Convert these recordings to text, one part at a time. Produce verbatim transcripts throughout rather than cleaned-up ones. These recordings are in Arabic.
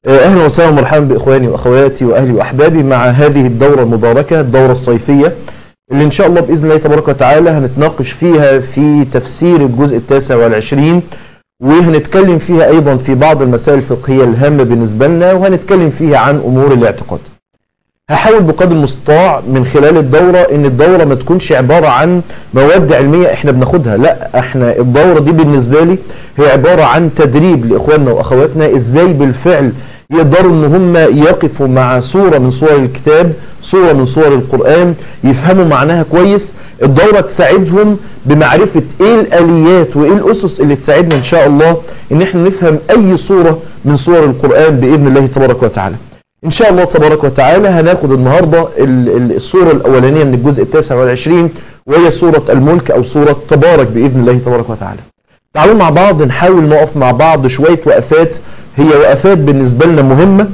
أهلا وسهلا ومرحبا بإخواني وأخواتي وأهلي وأحبابي مع هذه الدورة المباركة، الدورة الصيفية اللي إن شاء الله بإذن الله تبارك وتعالى هنتناقش فيها في تفسير الجزء التاسع والعشرين، وهنتكلم فيها أيضا في بعض المسائل الفقهية الهامة بالنسبة لنا، وهنتكلم فيها عن أمور الاعتقاد. هحاول بقدر المستطاع من خلال الدورة إن الدورة ما تكونش عبارة عن مواد علمية إحنا بناخدها، لا، إحنا الدورة دي بالنسبة لي هي عبارة عن تدريب لإخواننا وأخواتنا إزاي بالفعل يقدروا إن هم يقفوا مع سورة من سور الكتاب، سورة من سور القرآن، يفهموا معناها كويس. الدورة تساعدهم بمعرفة إيه الآليات وإيه الأسس اللي تساعدنا إن شاء الله إن إحنا نفهم أي سورة من سور القرآن بإذن الله تبارك وتعالى. إن شاء الله تبارك وتعالى هناخد النهاردة السورة الأولانية من الجزء التاسع والعشرين، وهي سورة الملك أو سورة تبارك بإذن الله تبارك وتعالى. تعالوا مع بعض نحاول نقف مع بعض شوية وقفات، هي وقفات بالنسبة لنا مهمة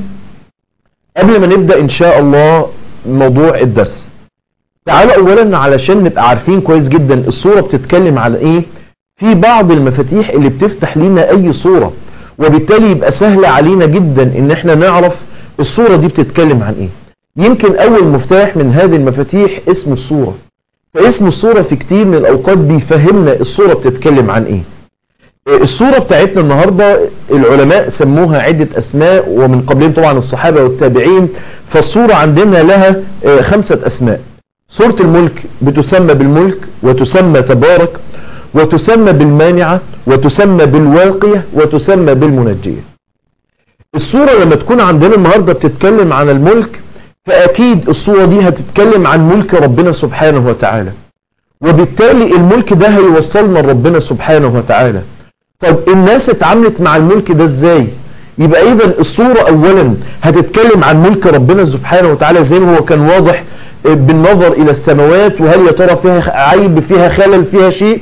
قبل ما نبدأ إن شاء الله موضوع الدرس. تعالوا أولا علشان نبقى عارفين كويس جدا السورة بتتكلم على إيه، في بعض المفاتيح اللي بتفتح لنا أي سورة، وبالتالي يبقى سهل علينا جدا إن إحنا نعرف السورة دي بتتكلم عن ايه. يمكن اول مفتاح من هذه المفاتيح اسم السورة، فاسم السورة في كتير من الاوقات بيفهمنا السورة بتتكلم عن ايه. السورة بتاعتنا النهاردة العلماء سموها عدة اسماء، ومن قبلهم طبعا الصحابة والتابعين، فالسورة عندنا لها خمسة اسماء. سورة الملك بتسمى بالملك، وتسمى تبارك، وتسمى بالمانعة، وتسمى بالواقية، وتسمى بالمنجية. السورة لما تكون عندنا النهاردة بتتكلم عن الملك، فأكيد السورة دي هتتكلم عن ملك ربنا سبحانه وتعالى، وبالتالي الملك ده هيوصلنا لربنا سبحانه وتعالى. طب الناس اتعاملت مع الملك ده ازاي؟ يبقى اذا السورة اولا هتتكلم عن ملك ربنا سبحانه وتعالى زي ما هو كان واضح بالنظر الى السماوات، وهل يا ترى فيها عيب، فيها خلل، فيها شيء،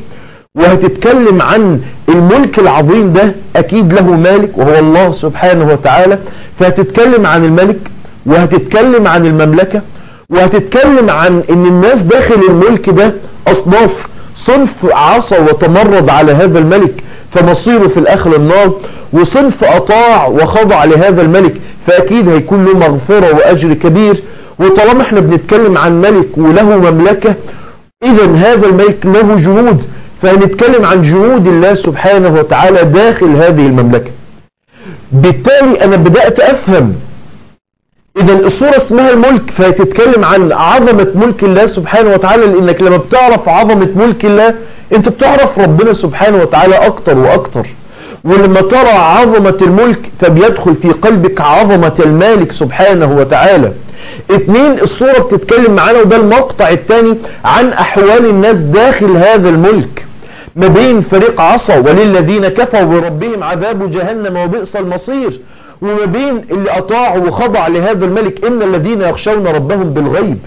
وهتتكلم عن الملك العظيم ده أكيد له مالك وهو الله سبحانه وتعالى، فهتتكلم عن الملك، وهتتكلم عن المملكة، وهتتكلم عن ان الناس داخل الملك ده أصناف، صنف عصى وتمرد على هذا الملك فمصيره في الآخر النار، وصنف أطاع وخضع لهذا الملك فأكيد هيكون له مغفرة وأجر كبير. وطالما احنا بنتكلم عن ملك وله مملكة، إذا هذا الملك له جنود، فهنتكلم عن جنود الله سبحانه وتعالى داخل هذه المملكة. بالتالي أنا بدأت أفهم إذا السورة اسمها الملك، فهتتكلم عن عظمة ملك الله سبحانه وتعالى، لأنك لما بتعرف عظمة ملك الله أنت بتعرف ربنا سبحانه وتعالى أكتر وأكتر، ولما ترى عظمة الملك فبيدخل في قلبك عظمة المالك سبحانه وتعالى. اتنين، السورة بتتكلم معانا، وده المقطع الثاني، عن أحوال الناس داخل هذا الملك، ما بين فريق عصى وللذين كفروا بربهم عذاب جهنم وبئس المصير، وما بين اللي أطاعوا وخضع لهذا الملك، إن الذين يخشون ربهم بالغيب.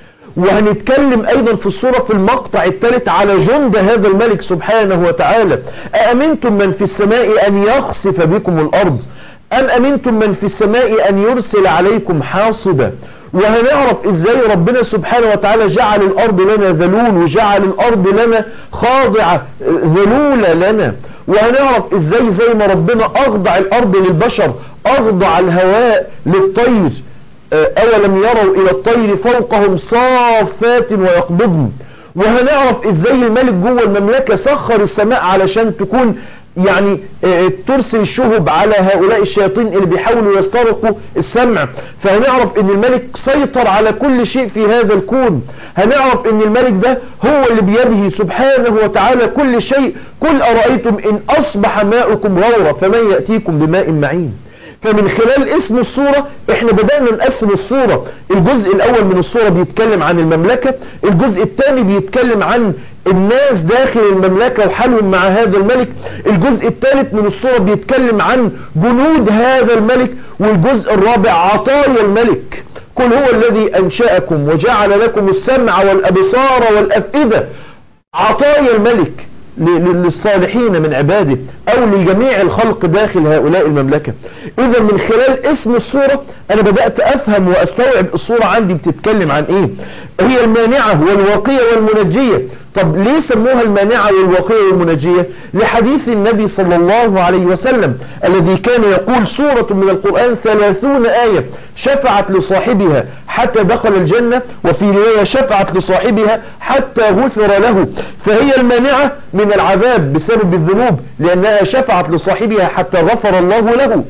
وهنتكلم أيضا في السورة في المقطع الثالث على جند هذا الملك سبحانه وتعالى. أأمنتم من في السماء أن يخسف بكم الأرض أم أمنتم من في السماء أن يرسل عليكم حاصبا. وهنعرف ازاي ربنا سبحانه وتعالى جعل الارض لنا ذلول، وجعل الارض لنا خاضعة ذلولة لنا. وهنعرف ازاي زي ما ربنا اخضع الارض للبشر اخضع الهواء للطير. اولم يروا الى الطير فوقهم صافات ويقبضن. وهنعرف ازاي الملك جوه المملكة سخر السماء علشان تكون يعني ترسل الشهب على هؤلاء الشياطين اللي بيحاولوا يسترقوا السمع. فهنعرف ان الملك سيطر على كل شيء في هذا الكون. هنعرف ان الملك ده هو اللي بيده سبحانه وتعالى كل شيء. قل أرأيتم إن أصبح ماؤكم غورا فمن يأتيكم بماء معين. فمن خلال اسم السورة احنا بدأنا نقسم السورة. الجزء الاول من السورة بيتكلم عن المملكة، الجزء الثاني بيتكلم عن الناس داخل المملكة وحالهم مع هذا الملك، الجزء الثالث من السورة بيتكلم عن جنود هذا الملك، والجزء الرابع عطايا الملك. قل هو الذي أنشأكم وجعل لكم السمع والأبصار والأفئدة. عطايا الملك للصالحين من عباده او لجميع الخلق داخل هؤلاء المملكة. اذا من خلال اسم السورة انا بدأت افهم واستوعب السورة عندي بتتكلم عن ايه. هي المانعة والواقية والمنجية. طب ليه سموها المانعة والواقية والمنجية؟ لحديث النبي صلى الله عليه وسلم الذي كان يقول سورة من القرآن ثلاثون آية شفعت لصاحبها حتى دخل الجنة، وفي رواية شفعت لصاحبها حتى غفر له. فهي المانعة من العذاب بسبب الذنوب لأنها شفعت لصاحبها حتى غفر الله له،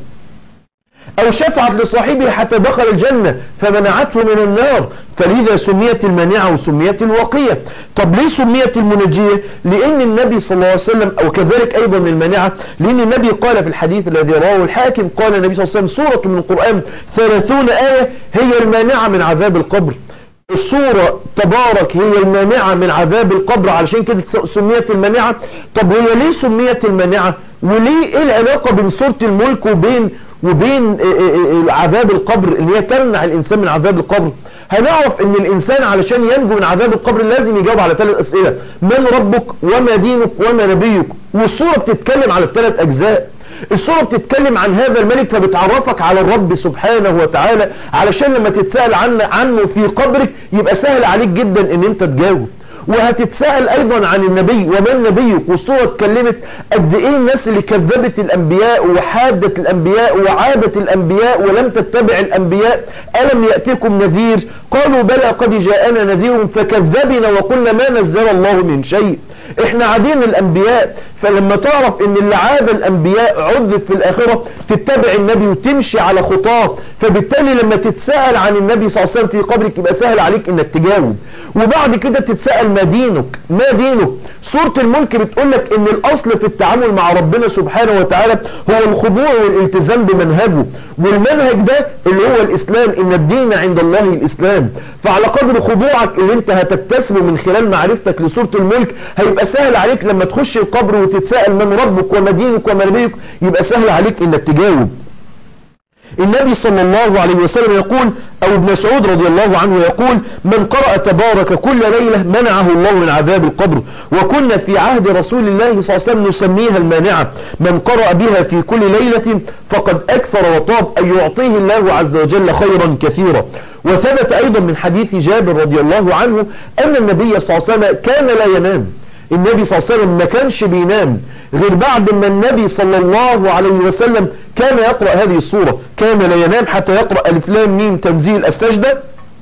أو شفعت لصاحبه حتى دخل الجنة فمنعته من النار، فلذا سميت المانعة وسميت الواقية. طب ليه سميت المنجية؟ لأن النبي صلى الله عليه وسلم، أو كذلك أيضا المانعة، لأن النبي قال في الحديث الذي رواه الحاكم، قال النبي صلى الله عليه وسلم سورة من القرآن ثلاثون آية هي المانعة من عذاب القبر. السورة تبارك هي المانعة من عذاب القبر، علشان كده سميت المانعة. طب هي ليه سميت المانعة؟ وليه ايه العلاقة بين سورة الملك وبين وبين عذاب القبر اللي هي تمنع الانسان من عذاب القبر؟ هنعرف ان الانسان علشان ينجو من عذاب القبر لازم يجاوب على ثلاث اسئلة: من ربك، وما دينك، وما نبيك. والسورة بتتكلم على الثلاث اجزاء. السورة بتتكلم عن هذا الملك فبتعرفك على الرب سبحانه وتعالى، علشان لما تتسأل عنه, عنه في قبرك يبقى سهل عليك جدا ان انت تجاوب. وهتتسأل ايضا عن النبي ومن نبيك، والسورة اتكلمت قد ايه الناس اللي كذبت الانبياء وحادت الانبياء وعادت الانبياء ولم تتبع الانبياء. الم يأتيكم نذير؟ قالوا بلى قد جاءنا نذير فكذبنا وقلنا ما نزل الله من شيء. احنا عادين الانبياء، فلما تعرف ان اللي عاد الانبياء عذب في الاخرة تتبع النبي وتمشي على خطاه، فبالتالي لما تتسأل عن النبي صلى الله عليه وسلم في قبرك يبقى سهل عليك انك تجاوب. وبعد كده تتسأل ما دينك، ما دينك. سورة الملك بتقولك ان الاصل في التعامل مع ربنا سبحانه وتعالى هو الخضوع والالتزام بمنهجه، والمنهج ده اللي هو الاسلام، ان الدين عند الله الاسلام. فعلى قدر خضوعك اللي انت هتكتسبه من خلال معرفتك لسورة الملك هيبقى سهل عليك لما تخش القبر وتتساءل من ربك وما دينك وما نبيك، يبقى سهل عليك انك تجاوب. النبي صلى الله عليه وسلم يقول، او ابن مسعود رضي الله عنه يقول: من قرأ تبارك كل ليلة منعه الله من عذاب القبر. وكنا في عهد رسول الله صلى الله عليه وسلم نسميها المانعة. من قرأ بها في كل ليلة فقد أكثر وطاب أن يعطيه الله عز وجل خيرا كثيرا. وثبت أيضا من حديث جابر رضي الله عنه أن النبي صلى الله عليه وسلم كان لا ينام. النبي صلى الله عليه وسلم ما كانش بينام غير بعد ما النبي صلى الله عليه وسلم كان يقرأ هذه السورة. كان لا ينام حتى يقرأ ألف لام ميم تنزيل السجدة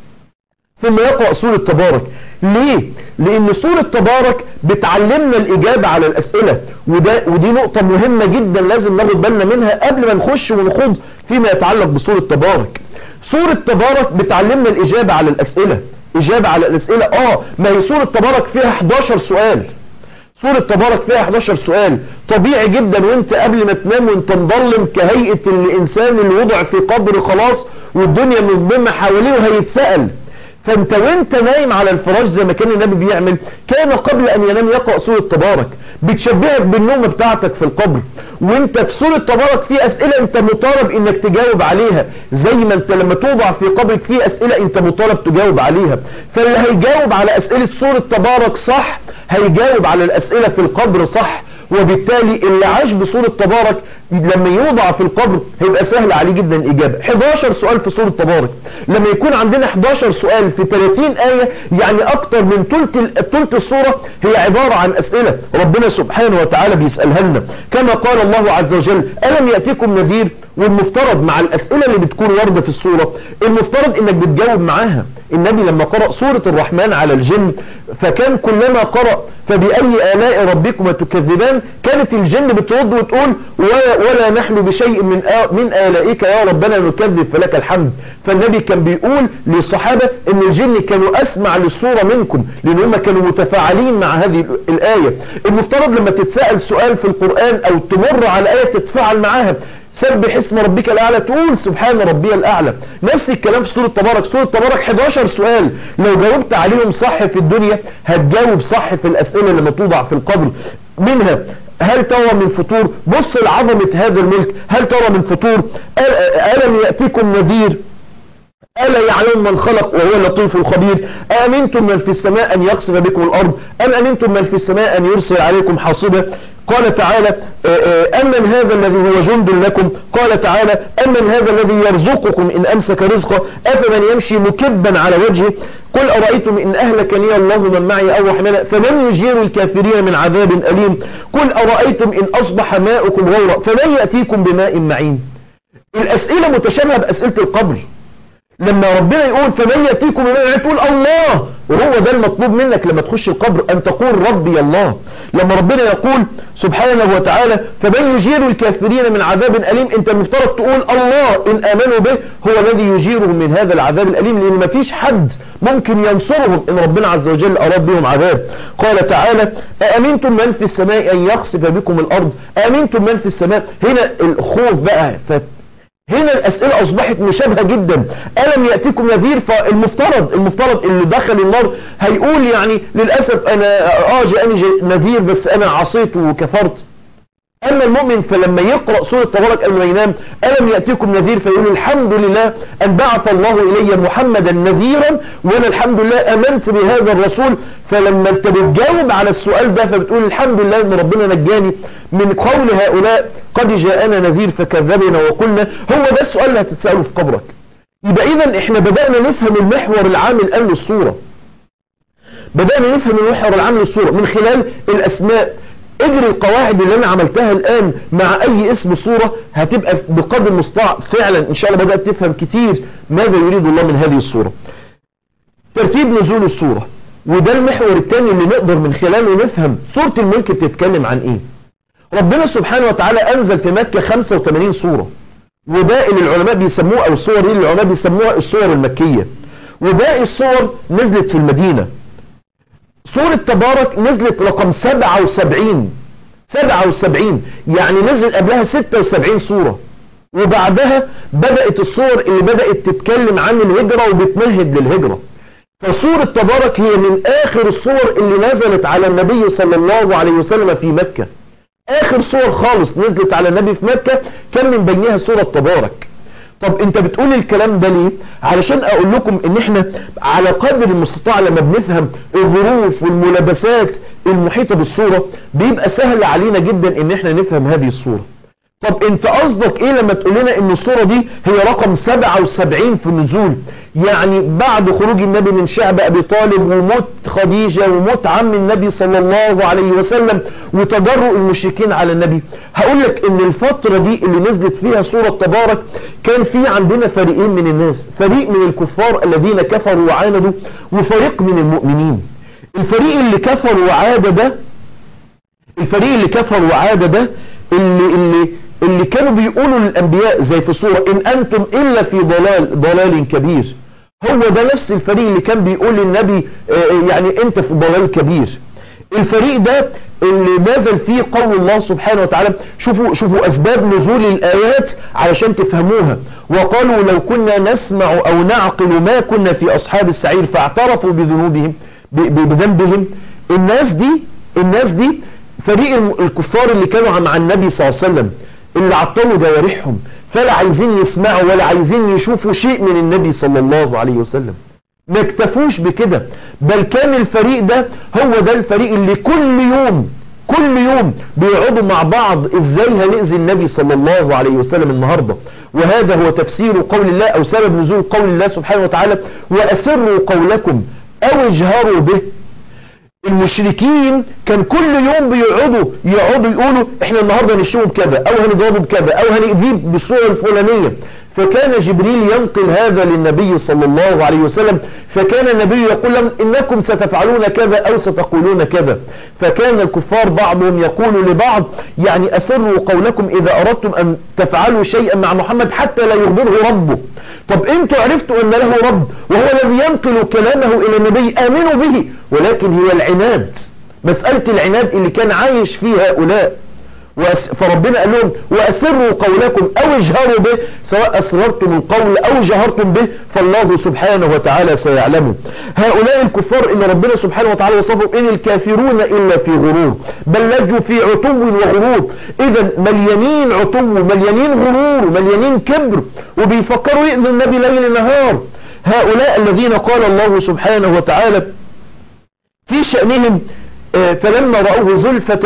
ثم يقرأ سورة تبارك. ليه؟ لأن سورة تبارك بتعلمنا الإجابة على الأسئلة، وده ودي نقطة مهمة جدا لازم ناخد بالنا منها قبل ما نخش ونخوض فيما يتعلق بسورة تبارك. سورة تبارك بتعلمنا الإجابة على الأسئلة. إجابة على الأسئلة آه ما هي سورة تبارك فيها حداشر سؤال. سورة تبارك فيها حداشر سؤال. طبيعي جدا وانت قبل ما تنام وانت مظلم كهيئة الإنسان اللي وضع في قبر خلاص والدنيا مظلمة حواليه وهيتسأل، فانت وانت نايم على الفراش زي ما كان النبي بيعمل كان قبل ان ينام يقرأ سورة تبارك، بتشبهك بالنوم بتاعتك في القبر. وانت في سورة تبارك في اسئلة انت مطالب انك تجاوب عليها، زي ما انت لما توضع في قبرك في اسئلة انت مطالب تجاوب عليها. فاللي هيجاوب على اسئلة سورة تبارك صح هيجاوب على الاسئلة في القبر صح. وبالتالي اللي عاش بسورة تبارك لما يوضع في القبر هيبقى سهل عليه جدا الإجابة. حداشر سؤال في سورة تبارك، لما يكون عندنا حداشر سؤال في ثلاثين آية يعني أكتر من ثلث السورة هي عبارة عن أسئلة ربنا سبحانه وتعالى بيسألها لنا، كما قال الله عز وجل: ألم يأتيكم نذير؟ والمفترض مع الأسئلة اللي بتكون واردة في السورة المفترض انك بتجاوب معاها. النبي لما قرأ سورة الرحمن على الجن فكان كلما قرأ فبأي آلاء ربكما تكذبان كانت الجن بترد وتقول: ولا نحن بشيء من من آلائك يا ربنا نكذب فلك الحمد. فالنبي كان بيقول للصحابة ان الجن كانوا اسمع للسورة منكم لان هم كانوا متفاعلين مع هذه الآية. المفترض لما تتسأل سؤال في القرآن او تمر على آية تتفاعل معاها. سبح اسم ربك الأعلى تقول سبحان ربي الأعلى. نفس الكلام في سورة تبارك. سورة تبارك حداشر سؤال لو جاوبت عليهم صح في الدنيا هتجاوب صح في الأسئلة لما توضع في القبر. منها: هل ترى من فطور؟ بص لعظمة هذا الملك. هل ترى من فطور؟ ألم يأتيكم نذير؟ ألا يعلم من خلق وهو اللطيف الخبير؟ أأمنتم من في السماء أن يخسف بكم الأرض أم أمنتم من في السماء أن يرسل عليكم حاصبا؟ قال تعالى أمن هذا الذي هو جند لكم، قال تعالى أمن هذا الذي يرزقكم إن أمسك رزقه أفمن يمشي مكبا على وجهه قل أرأيتم إن أهلكني الله من معي أو رحمنا فمن يجير الكافرين من عذاب أليم قل أرأيتم إن أصبح ماؤكم غورا فمن يأتيكم بماء معين. الأسئلة متشابهة بأسئلة القبر. لما ربنا يقول فمن يأتيكم بماء معين تقول الله، وهو ده المطلوب منك لما تخش القبر أن تقول ربي الله. لما ربنا يقول سبحانه وتعالى فمن يجير الكافرين من عذاب أليم أنت المفترض تقول الله إن آمنوا به هو الذي يجيرهم من هذا العذاب الأليم، لأن ما فيش حد ممكن ينصرهم إن ربنا عز وجل أراد بهم عذاب. قال تعالى أأمنتم من في السماء أن يخسف بكم الأرض أأمنتم من في السماء. هنا الخوف بقى فت هنا الأسئلة أصبحت مشابهة جدا. ألم يأتيكم نذير؟ فالمفترض المفترض اللي دخل النار هيقول يعني للأسف أنا آه جاءني نذير بس أنا عصيت وكفرت. أما المؤمن فلما يقرأ سورة تبارك قبل ما ينام ألم يأتيكم نذير فيقول الحمد لله أن بعث الله إلي محمدا نذيرا وأنا الحمد لله أمنت بهذا الرسول. فلما أنت بتجاوب على السؤال ده فبتقول الحمد لله أن ربنا نجاني من قول هؤلاء قد جاءنا نذير فكذبنا وقلنا. هو ده السؤال اللي هتتسأله في قبرك. يبقى إذن إحنا بدأنا نفهم المحور العام الآن للصورة. بدأنا نفهم المحور العام للصورة من خلال الأسماء. اجري القواعد اللي انا عملتها الان مع اي اسم صورة هتبقى بقدر المستطاع فعلا ان شاء الله بدأت تفهم كتير ماذا يريد الله من هذه الصورة. ترتيب نزول الصورة، وده المحور الثاني اللي نقدر من خلاله نفهم سورة الملك بتتكلم عن ايه. ربنا سبحانه وتعالى انزل في مكة خمسة وثمانين صورة، وباقي العلماء بيسموها او الصور دي العلماء بيسموها الصور المكية، وباقي الصور نزلت في المدينة. سورة تبارك نزلت رقم سبعة وسبعين سبعة وسبعين يعني نزل قبلها ستة وسبعين صورة، وبعدها بدأت الصور اللي بدأت تتكلم عن الهجرة وبتمهد للهجرة. فسورة تبارك هي من آخر الصور اللي نزلت على النبي صلى الله عليه وسلم في مكة. آخر صور خالص نزلت على النبي في مكة كان من بينها سورة تبارك. طب انت بتقول الكلام ده ليه؟ علشان اقول لكم ان احنا على قدر المستطاع لما بنفهم الظروف والملابسات المحيطة بالصورة بيبقى سهل علينا جدا ان احنا نفهم هذه الصورة. طب انت قصدك ايه لما تقول لنا ان الصورة دي هي رقم سبعة وسبعين في النزول؟ يعني بعد خروج النبي من شعب ابي طالب وموت خديجة وموت عم النبي صلى الله عليه وسلم وتجرؤ المشركين على النبي. هقول لك ان الفترة دي اللي نزلت فيها سورة تبارك كان في عندنا فريقين من الناس، فريق من الكفار الذين كفروا وعاندوا وفريق من المؤمنين. الفريق اللي كفر وعاد ده الفريق اللي كفر وعاد ده اللي اللي اللي كانوا بيقولوا للأنبياء زي في سورة إن أنتم إلا في ضلال ضلال كبير. هو ده نفس الفريق اللي كان بيقول للنبي يعني أنت في ضلال كبير. الفريق ده اللي نازل فيه قول الله سبحانه وتعالى. شوفوا شوفوا أسباب نزول الآيات علشان تفهموها. وقالوا لو كنا نسمع أو نعقل ما كنا في أصحاب السعير فاعترفوا بذنوبهم بذنبهم. الناس دي الناس دي فريق الكفار اللي كانوا مع النبي صلى الله عليه وسلم اللي عطلوا جوارحهم فلا عايزين يسمعوا ولا عايزين يشوفوا شيء من النبي صلى الله عليه وسلم. ما اكتفوش بكده، بل كان الفريق ده هو ده الفريق اللي كل يوم كل يوم بيقعدوا مع بعض ازاي هنأذي النبي صلى الله عليه وسلم النهاردة. وهذا هو تفسير قول الله او سبب نزول قول الله سبحانه وتعالى واسروا قولكم او اجهروا به. المشركين كان كل يوم بيقعدوا يقعدوا يقولوا احنا النهاردة نشوه بكذا او هنضربه بكذا او هنأذيه بالصورة الفلانية. فكان جبريل ينقل هذا للنبي صلى الله عليه وسلم، فكان النبي يقول لهم إنكم ستفعلون كذا أو ستقولون كذا. فكان الكفار بعضهم يقول لبعض يعني أسروا قولكم إذا أردتم أن تفعلوا شيئا مع محمد حتى لا يخبره ربه. طب أنتوا عرفتوا أن له رب وهو الذي ينقل كلامه إلى النبي آمنوا به، ولكن هي العناد، مسألة العناد اللي كان عايش فيه هؤلاء. فربنا قال لهم وأسروا قولكم أو اجهروا به، سواء أسررتم القول أو جهرتم به فالله سبحانه وتعالى سيعلمه. هؤلاء الكفار إن ربنا سبحانه وتعالى وصفهم إن الكافرون إلا في غرور بل لجوا في عتو وغرور. إذا مليانين عتو مليانين غرور مليانين كبر وبيفكروا يؤذوا النبي ليل نهار. هؤلاء الذين قال الله سبحانه وتعالى في شأنهم فلما رأوه زلفة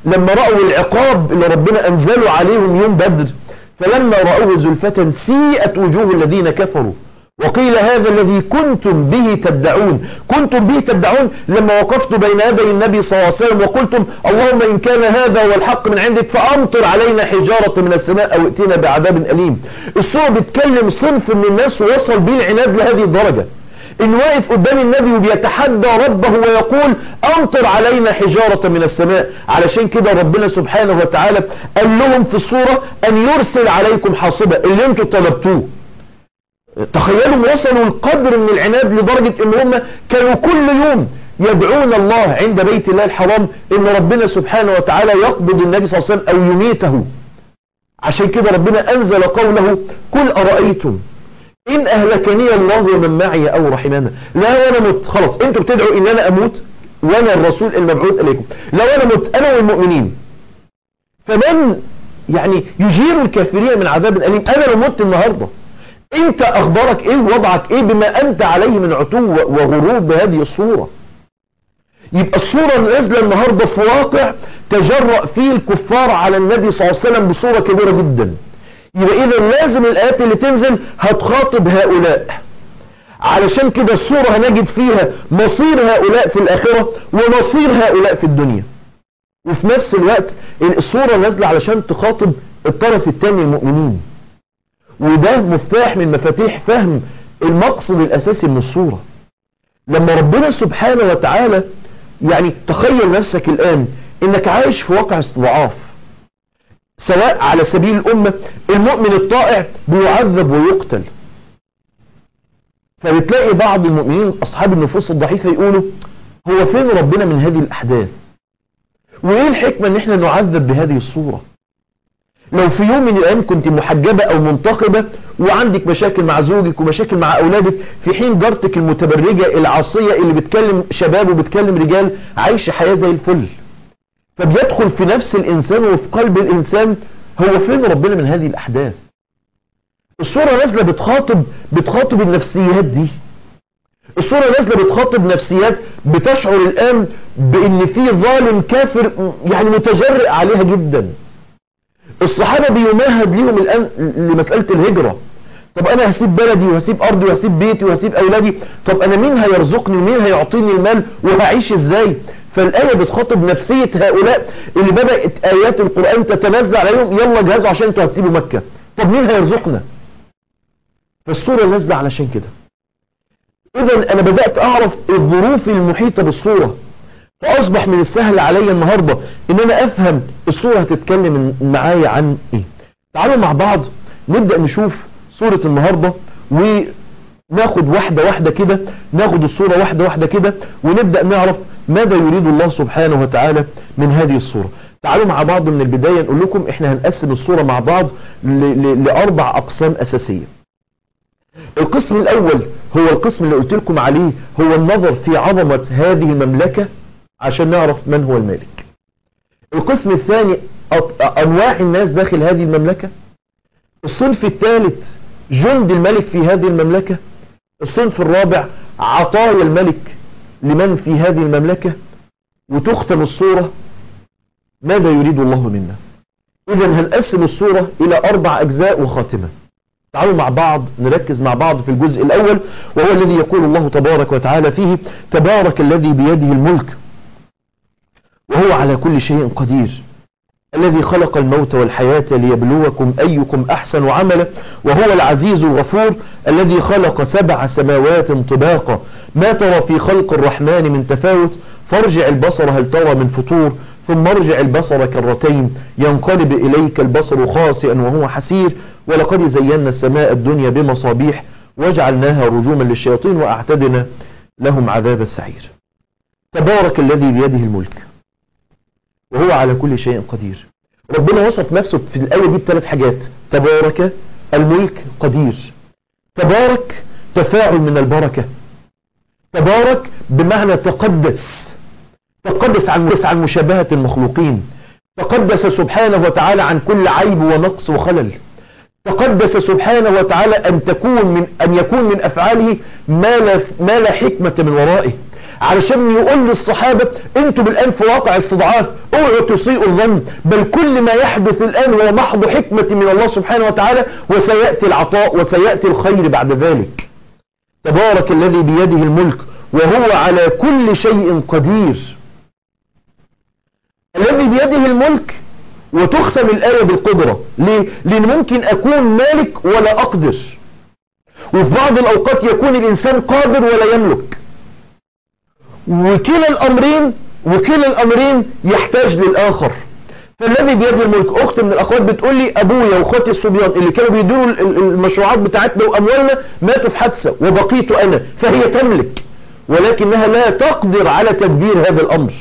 لما رأوا العقاب اللي ربنا أنزله عليهم يوم بدر، فلما رأوه زلفة سيئت وجوه الذين كفروا وقيل هذا الذي كنتم به تدعون. كنتم به تدعون لما وقفت بين يدي النبي صلى الله عليه وسلم وقلتم اللهم إن كان هذا هو الحق من عندك فأمطر علينا حجارة من السماء أو ائتنا بعذاب أليم. السورة بتكلم صنف من الناس ووصل به العناد لهذه الدرجة، إن واقف قدام النبي وبيتحدى ربه ويقول أمطر علينا حجارة من السماء. علشان كده ربنا سبحانه وتعالى قال لهم في السورة أن يرسل عليكم حاصبة اللي انتوا طلبتوه. تخيلوا وصلوا القدر من العناد لدرجة ان هم كانوا كل يوم يدعون الله عند بيت الله الحرام ان ربنا سبحانه وتعالى يقبض النبي صلى الله عليه وسلم او يميته. عشان كده ربنا انزل قوله قل أرأيتم إن أهلكني الله ومن معي أو رحمنا. لا وانا مت خلاص انتوا بتدعوا ان انا اموت وانا الرسول المبعوث اليكم، لو انا مت انا والمؤمنين فمن يعني يجير الكافرين من عذاب أليم؟ انا لو مت النهارده انت اخبارك ايه ووضعك ايه بما انت عليه من عتو وغرور بهذه الصورة؟ يبقى الصورة نازله النهاردة في واقع تجرأ فيه الكفار على النبي صلى الله عليه وسلم بصورة كبيرة جدا. يبقى اذا لازم الايات اللي تنزل هتخاطب هؤلاء. علشان كده الصورة هنجد فيها مصير هؤلاء في الاخرة ومصير هؤلاء في الدنيا، وفي نفس الوقت الصورة نازله علشان تخاطب الطرف الثاني المؤمنين. وده مفتاح من مفاتيح فهم المقصد الأساسي من الصورة. لما ربنا سبحانه وتعالى يعني تخيل نفسك الآن إنك عايش في واقع استضعاف، سواء على سبيل الأمة المؤمن الطائع بيعذب ويقتل، فبتلاقي بعض المؤمنين أصحاب النفوس الضعيفة يقولوا هو فين ربنا من هذه الأحداث؟ وإيه الحكمة إن احنا نعذب بهذه الصورة؟ لو في يوم من الأيام كنت محجبة أو منتقبة وعندك مشاكل مع زوجك ومشاكل مع أولادك، في حين جارتك المتبرجة العاصية اللي بتكلم شباب وبتكلم رجال عايشة حياة زي الفل، فبيدخل في نفس الإنسان وفي قلب الإنسان هو فين ربنا من هذه الأحداث؟ الصورة نازلة بتخاطب بتخاطب النفسيات دي. الصورة نازلة بتخاطب نفسيات بتشعر الآن بأن في ظالم كافر يعني متجرئ عليها جدا. الصحابة بيمهد ليهم الآن لمسألة الهجرة. طب أنا هسيب بلدي وهسيب أرضي وهسيب بيتي وهسيب أولادي، طب أنا مين هيرزقني ومين هيعطيني المال وهعيش إزاي؟ فالآية بتخاطب نفسية هؤلاء اللي بدأت آيات القرآن تتنزل عليهم يلا جهزوا عشان انتوا هتسيبوا مكة، طب مين هيرزقنا؟ فالصورة نازلة علشان كده. إذا أنا بدأت أعرف الظروف المحيطة بالصورة، فأصبح من السهل علي النهاردة إن أنا أفهم الصورة هتتكلم معايا عن إيه. تعالوا مع بعض نبدأ نشوف صورة النهاردة وناخد واحدة واحدة كده، ناخد الصورة واحدة واحدة كده ونبدأ نعرف ماذا يريد الله سبحانه وتعالى من هذه الصورة. تعالوا مع بعض من البداية نقول لكم إحنا هنقسم الصورة مع بعض لأربع أقسام أساسية. القسم الأول هو القسم اللي قلت لكم عليه، هو النظر في عظمة هذه المملكة عشان نعرف من هو المالك. القسم الثاني أنواع الناس داخل هذه المملكة. الصنف الثالث جند الملك في هذه المملكة. الصنف الرابع عطايا الملك لمن في هذه المملكة. وتختم الصورة ماذا يريد الله منا. إذا هنقسم الصورة إلى أربع أجزاء وخاتمة. تعالوا مع بعض نركز مع بعض في الجزء الأول، وهو الذي يقول الله تبارك وتعالى فيه: تبارك الذي بيده الملك وهو على كل شيء قدير، الذي خلق الموت والحياة ليبلوكم أيكم أحسن عملا، وهو العزيز الغفور، الذي خلق سبع سماوات طباقا، ما ترى في خلق الرحمن من تفاوت، فارجع البصر هل ترى من فطور، ثم ارجع البصر كرتين ينقلب إليك البصر خاسئا وهو حسير، ولقد زينا السماء الدنيا بمصابيح وجعلناها رجوما للشياطين وأعتدنا لهم عذاب السعير. تبارك الذي بيده الملك وهو على كل شيء قدير. ربنا وصف نفسه في الآية دي بثلاث حاجات: تبارك، الملك، قدير. تبارك تفاعل من البركة. تبارك بمعنى تقدس، تقدس عن عن مشابهة المخلوقين، تقدس سبحانه وتعالى عن كل عيب ونقص وخلل، تقدس سبحانه وتعالى أن تكون من أن يكون من أفعاله ما لا ما لا حكمة من ورائه. علشان يقول للصحابة انتوا بالآن في واقع استضعاف، اوعوا تسيئوا الظن، بل كل ما يحدث الآن هو محض حكمة من الله سبحانه وتعالى، وسيأتي العطاء وسيأتي الخير بعد ذلك. تبارك الذي بيده الملك وهو على كل شيء قدير. الذي بيده الملك، وتختم الآية بالقدرة. ليه؟ لأن ممكن أكون مالك ولا أقدر، وفي بعض الأوقات يكون الإنسان قادر ولا يملك، وكلا الأمرين وكلا الأمرين يحتاج للآخر. فالذي بيده الملك، أخت من الأخوات بتقول لي أبويا وأخواتي الصبيان اللي كانوا بيديروا المشروعات بتاعتنا وأموالنا ماتوا في حادثة وبقيت أنا، فهي تملك ولكنها لا تقدر على تدبير هذا الأمر.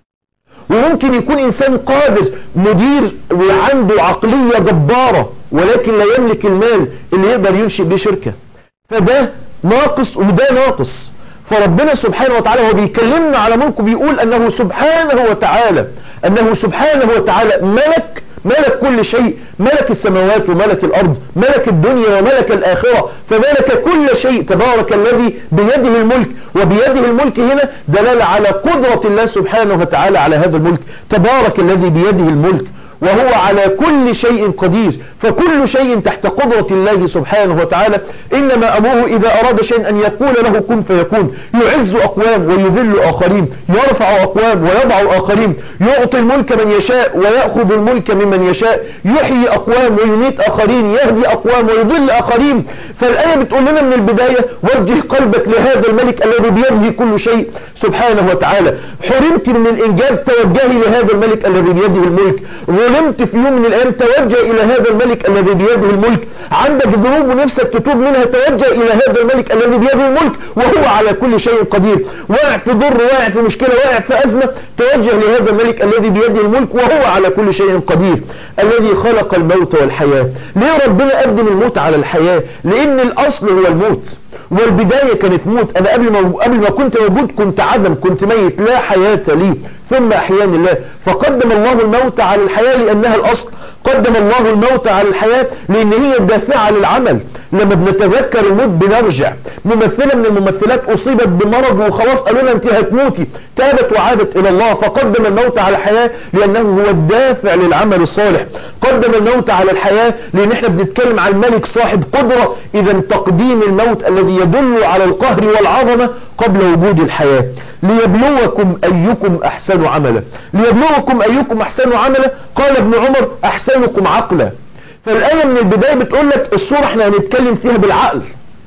وممكن يكون إنسان قادر مدير وعنده عقلية جبارة، ولكن لا يملك المال اللي يقدر ينشئ به شركة، فده ناقص وده ناقص. فربنا سبحانه وتعالى هو بيكلمنا على ملكه، بيقول أنه سبحانه وتعالى أنه سبحانه وتعالى ملك ملك كل شيء، ملك السماوات وملك الأرض، ملك الدنيا وملك الآخرة، فملك كل شيء. تبارك الذي بيده الملك، وبيده الملك هنا دلالة على قدرة الله سبحانه وتعالى على هذا الملك. تبارك الذي بيده الملك وهو على كل شيء قدير، فكل شيء تحت قدرة الله سبحانه وتعالى. إنما أمره إذا أراد شيئا أن يقول له كن فيكون. يعز أقوام ويذل آخرين، يرفع أقوام ويضع آخرين، يعطي الملك من يشاء ويأخذ الملك ممن يشاء، يحيي أقوام ويميت آخرين، يهدي أقوام ويضل آخرين. فالآية بتقول لنا من البداية وجه قلبك لهذا الملك الذي بيده كل شيء سبحانه وتعالى. حرمت من الإنجاب، توجهي لهذا الملك الذي بيده الملك. ظلمت في يوم من الأيام، توجه إلى هذا الملك الذي بيده الملك. عندك ذنوب ونفسك تتوب منها، توجه إلى هذا الملك الذي بيده الملك وهو على كل شيء قدير. واقع في ضر، واقع في مشكلة، واقع في أزمة، توجه لهذا الملك الذي بيده الملك وهو على كل شيء قدير. الذي خلق الموت والحياة. ليه ربنا قدم الموت على الحياة؟ لأن الأصل هو الموت، والبداية كانت موت. أنا قبل ما قبل ما كنت موجود كنت عدم، كنت ميت، لا حياة لي، ثم أحياني الله. فقدم الله الموت على الحياة لأنها الأصل. قدم الله الموت على الحياة لأن هي الدافعة للعمل. لما بنتذكر الموت بنرجع. ممثلة من الممثلات أصيبت بمرض وخلاص قالوا لها أنت هتموتي، تابت وعادت إلى الله، فقدم الموت على الحياة لأنه هو الدافع للعمل الصالح. قدم الموت على الحياة لأن احنا بنتكلم عن ملك صاحب قدرة. إذا تقديم الموت الذي يدل على القهر والعظمة قبل وجود الحياة. ليبلوكم أيكم أحسن عملا. ليبلوكم أيكم أحسن عملا. قال ابن عمر أحسنكم عقلا. فالآية من البداية بتقول لك الصورة احنا هنتكلم فيها بالعقل،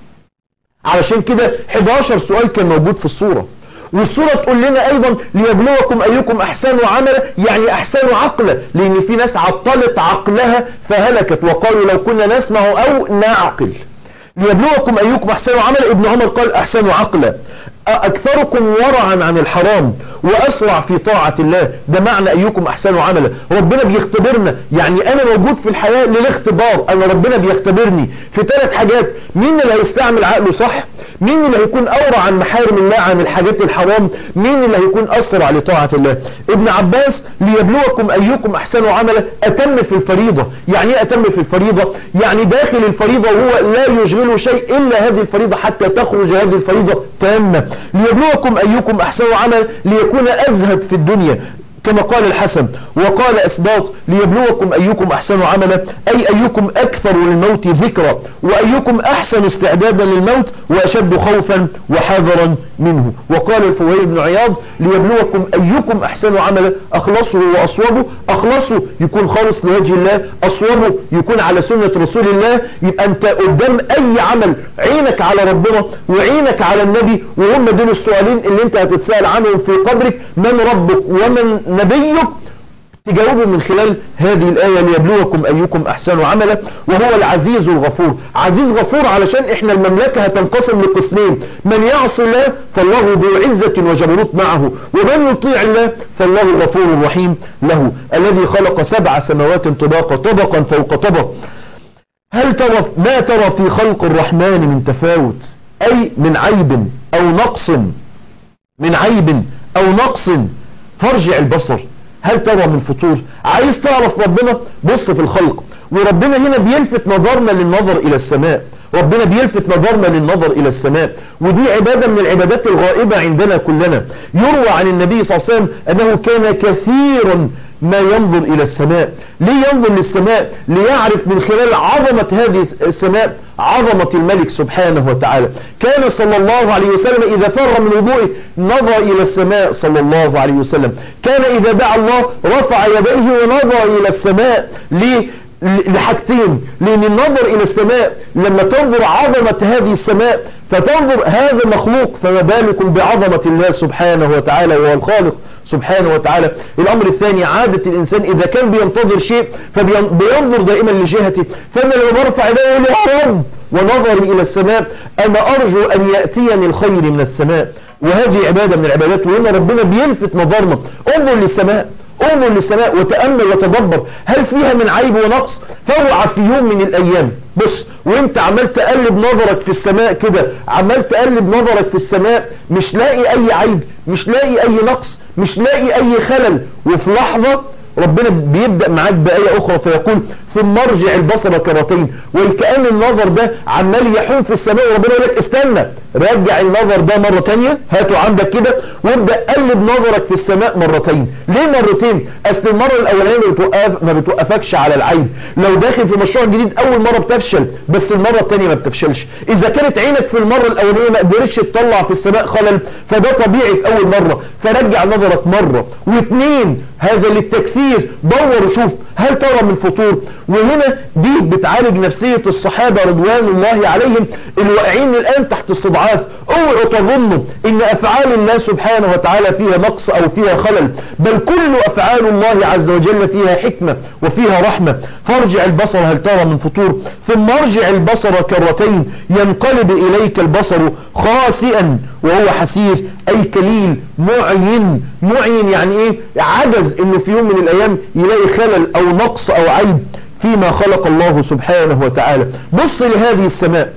علشان كده حداشر سؤال كان موجود في الصورة. والصورة تقول لنا أيضا ليبلوكم أيكم أحسن عملا، يعني أحسن عقلا، لأن في ناس عطلت عقلها فهلكت وقالوا لو كنا نسمع أو نعقل. ليبلوكم أيكم أحسن عملا. ابن عمر قال أحسن عقلا. أكثركم ورعا عن الحرام وأسرع في طاعة الله. ده معنى أيكم أحسن عملا. ربنا بيختبرنا، يعني أنا موجود في الحياة للاختبار. أنا ربنا بيختبرني في ثلاث حاجات: مين اللي هيستعمل عقله صح، مين اللي هيكون أورع عن محارم الله عن الحاجات الحرام، مين اللي هيكون أسرع لطاعة الله. ابن عباس ليبلوكم أيكم أحسن عملا أتم في الفريضة. يعني ايه أتم في الفريضة؟ يعني داخل الفريضة وهو لا يشغله شيء إلا هذه الفريضة حتى تخرج هذه الفريضة تامة. ليبلوكم أيكم أحسن عملا ليكون أزهد في الدنيا كما قال الحسن. وقال أسباط ليبلوكم أيكم أحسن عملا، أي أيكم أكثر للموت ذكرى، وأيكم أحسن استعدادا للموت وأشد خوفا وحذرا منه. وقال الفضيل بن عياض ليبلوكم أيكم أحسن عملا، أخلصوا وأصوبوا. أخلصوا يكون خالص لوجه الله، أصوبوا يكون على سنة رسول الله. يبقى أنت قدام أي عمل عينك على ربنا وعينك على النبي، وهم دول السؤالين اللي انت هتتسأل عنهم في قبرك: من ربك ومن نبيك؟ تجاوبوا من خلال هذه الآية ليبلوكم أيكم أحسن عملا. وهو العزيز الغفور. عزيز غفور علشان احنا المملكة هتنقسم لقسمين: من يعصي الله فالله ذو عزة وجبروت معه، ومن يطيع الله فالله غفور رحيم له. الذي خلق سبع سماوات طباقا طبقا فوق طبق. هل ترى ما ترى في خلق الرحمن من تفاوت، أي من عيب أو نقص، من عيب أو نقص فارجع البصر هل ترى من فطور. عايز تعرف ربنا؟ بص في الخلق. وربنا هنا بيلفت نظرنا للنظر إلى السماء. ربنا بيلفت نظرنا للنظر إلى السماء، ودي عبادة من العبادات الغائبة عندنا كلنا. يروى عن النبي صلى الله عليه وسلم أنه كان كثيرا ما ينظر إلى السماء. ليه ينظر للسماء؟ ليعرف من خلال عظمة هذه السماء عظمة الملك سبحانه وتعالى. كان صلى الله عليه وسلم إذا فرغ من وضوئه نظر إلى السماء صلى الله عليه وسلم. كان إذا دعا الله رفع يديه ونظر إلى السماء. ليه؟ لحاجتين، لأن النظر إلى السماء لما تنظر عظمة هذه السماء فتنظر هذا مخلوق، فما بالكم بعظمة الله سبحانه وتعالى وهو الخالق سبحانه وتعالى. الأمر الثاني، عادة الإنسان إذا كان بينتظر شيء فبينظر دائما لجهته، فأنا لما برفع يدي يا رب ونظري إلى السماء أنا أرجو أن يأتيني الخير من السماء. وهذه عبادة من العبادات، وهنا ربنا بيلفت نظرنا، انظر للسماء، انظر للسماء وتأمل وتدبر هل فيها من عيب ونقص. فاوعى في يوم من الأيام بص وانت عمال تقلب نظرك في السماء كده، عمال تقلب نظرك في السماء مش لاقي أي عيب، مش لاقي أي نقص، مش لاقي أي خلل، وفي لحظة ربنا بيبدأ معاك بآية أخرى فيقول ثم ارجع البصر كرتين، وكأن النظر ده عمال يحوم في السماء، وربنا يقول لك استنى رجع النظر ده مرة تانية، هاته عندك كده وابدأ قلب نظرك في السماء مرتين. ليه مرتين؟ أصل المرة الأولانية ما, بتوقف ما بتوقفكش على العين. لو داخل في مشروع جديد أول مرة بتفشل، بس المرة التانية ما بتفشلش. إذا كانت عينك في المرة الأولانية ما قدرتش تطلع في السماء خلل، فده طبيعي في أول مرة، فرجع نظرك مرة واثنين. هذا للتكثير، دور وشوف هل ترى من فطور. وهنا دي بتعالج نفسية الصحابة رضوان الله عليهم الواقعين الآن تحت الصدعات. اوعوا تظنوا ان افعال الله سبحانه وتعالى فيها نقص او فيها خلل، بل كل افعال الله عز وجل فيها حكمة وفيها رحمة. فارجع البصر هل ترى من فطور ثم ارجع البصر كرتين ينقلب اليك البصر خاسئا وهو حسير، اي كليل معين. معين يعني ايه؟ عجز انه في يوم من الايام يلاقي خلل او نقص او عيب فيما خلق الله سبحانه وتعالى. بص لهذه السماء،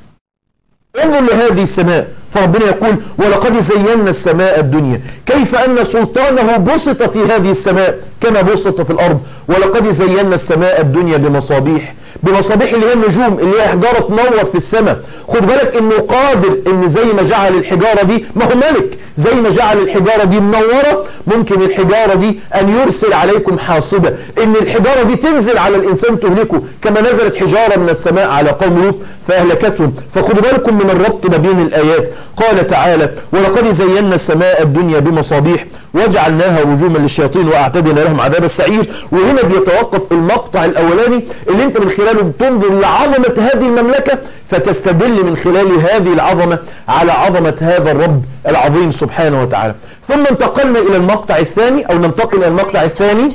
انظر لهذه السماء، فربنا يقول ولقد زينا السماء الدنيا، كيف أن سلطانه بسط في هذه السماء كما بسط في الأرض. ولقد زينا السماء الدنيا بمصابيح، بمصابيح اللي هي النجوم اللي هي حجارة تنور في السماء. خد بالك انه قادر ان زي ما جعل الحجارة دي، ما هو ملك، زي ما جعل الحجارة دي منورة ممكن الحجارة دي ان يرسل عليكم حاصبة، ان الحجارة دي تنزل على الانسان تهلكه، كما نزلت حجارة من السماء على قوم لوط فاهلكتهم. فخدوا بالكم من الربط ما بين الآيات. قال تعالى ولقد زينا السماء الدنيا بمصابيح وجعلناها رجوما للشياطين واعتدنا لهم عذاب السعير. وهنا بيتوقف المقطع الاولاني اللي انت من خلاله بتنظر لعظمة هذه المملكة، فتستدل من خلال هذه العظمة على عظمة هذا الرب العظيم سبحانه وتعالى. ثم انتقلنا الى المقطع الثاني، او ننتقل الى المقطع الثاني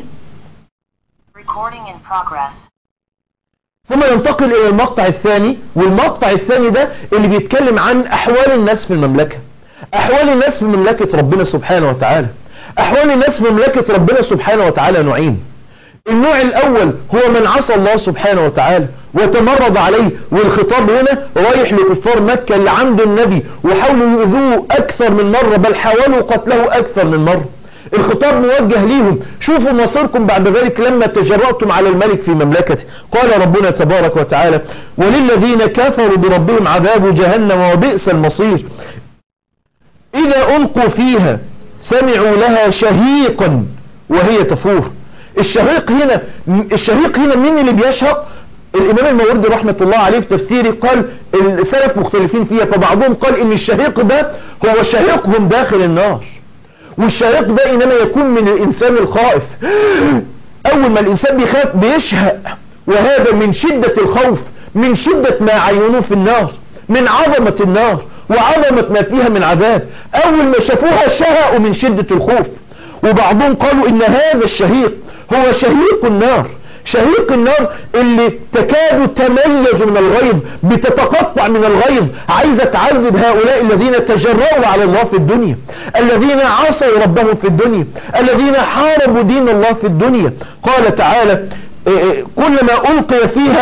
ثم ننتقل الى المقطع الثاني. والمقطع الثاني ده اللي بيتكلم عن احوال الناس في المملكة. احوال الناس في مملكة ربنا سبحانه وتعالى. احوال الناس في مملكة ربنا سبحانه وتعالى نوعين. النوع الاول هو من عصى الله سبحانه وتعالى وتمرد عليه، والخطاب هنا رايح لكفار مكة اللي عند النبي وحاولوا يؤذوه اكثر من مرة، بل حاولوا قتله اكثر من مرة. الخطاب موجه ليهم، شوفوا مصيركم بعد ذلك لما تجرأتم على الملك في مملكته. قال ربنا تبارك وتعالى وللذين كفروا بربهم عذاب جهنم وبئس المصير إذا ألقوا فيها سمعوا لها شهيقا وهي تفور. الشهيق هنا الشهيق هنا مين اللي بيشهق؟ الإمام الماوردي رحمة الله عليه في تفسيره قال السلف مختلفين فيها، فبعضهم قال إن الشهيق ده هو شهيقهم داخل النار، والشهيق ده إنما يكون من الإنسان الخائف. أول ما الإنسان بيخاف بيشهق، وهذا من شدة الخوف، من شدة ما عينوه في النار، من عظمة النار وعظمة ما فيها من عذاب. أول ما شافوها شهقوا من شدة الخوف. وبعضهم قالوا إن هذا الشهيق هو شهيق النار، شهيق النار اللي تكاد تميز من الغيظ، بتتقطع من الغيظ، عايزة تعذب هؤلاء الذين تجرؤوا على الله في الدنيا، الذين عصوا ربهم في الدنيا، الذين حاربوا دين الله في الدنيا. قال تعالى كلما ألقي فيها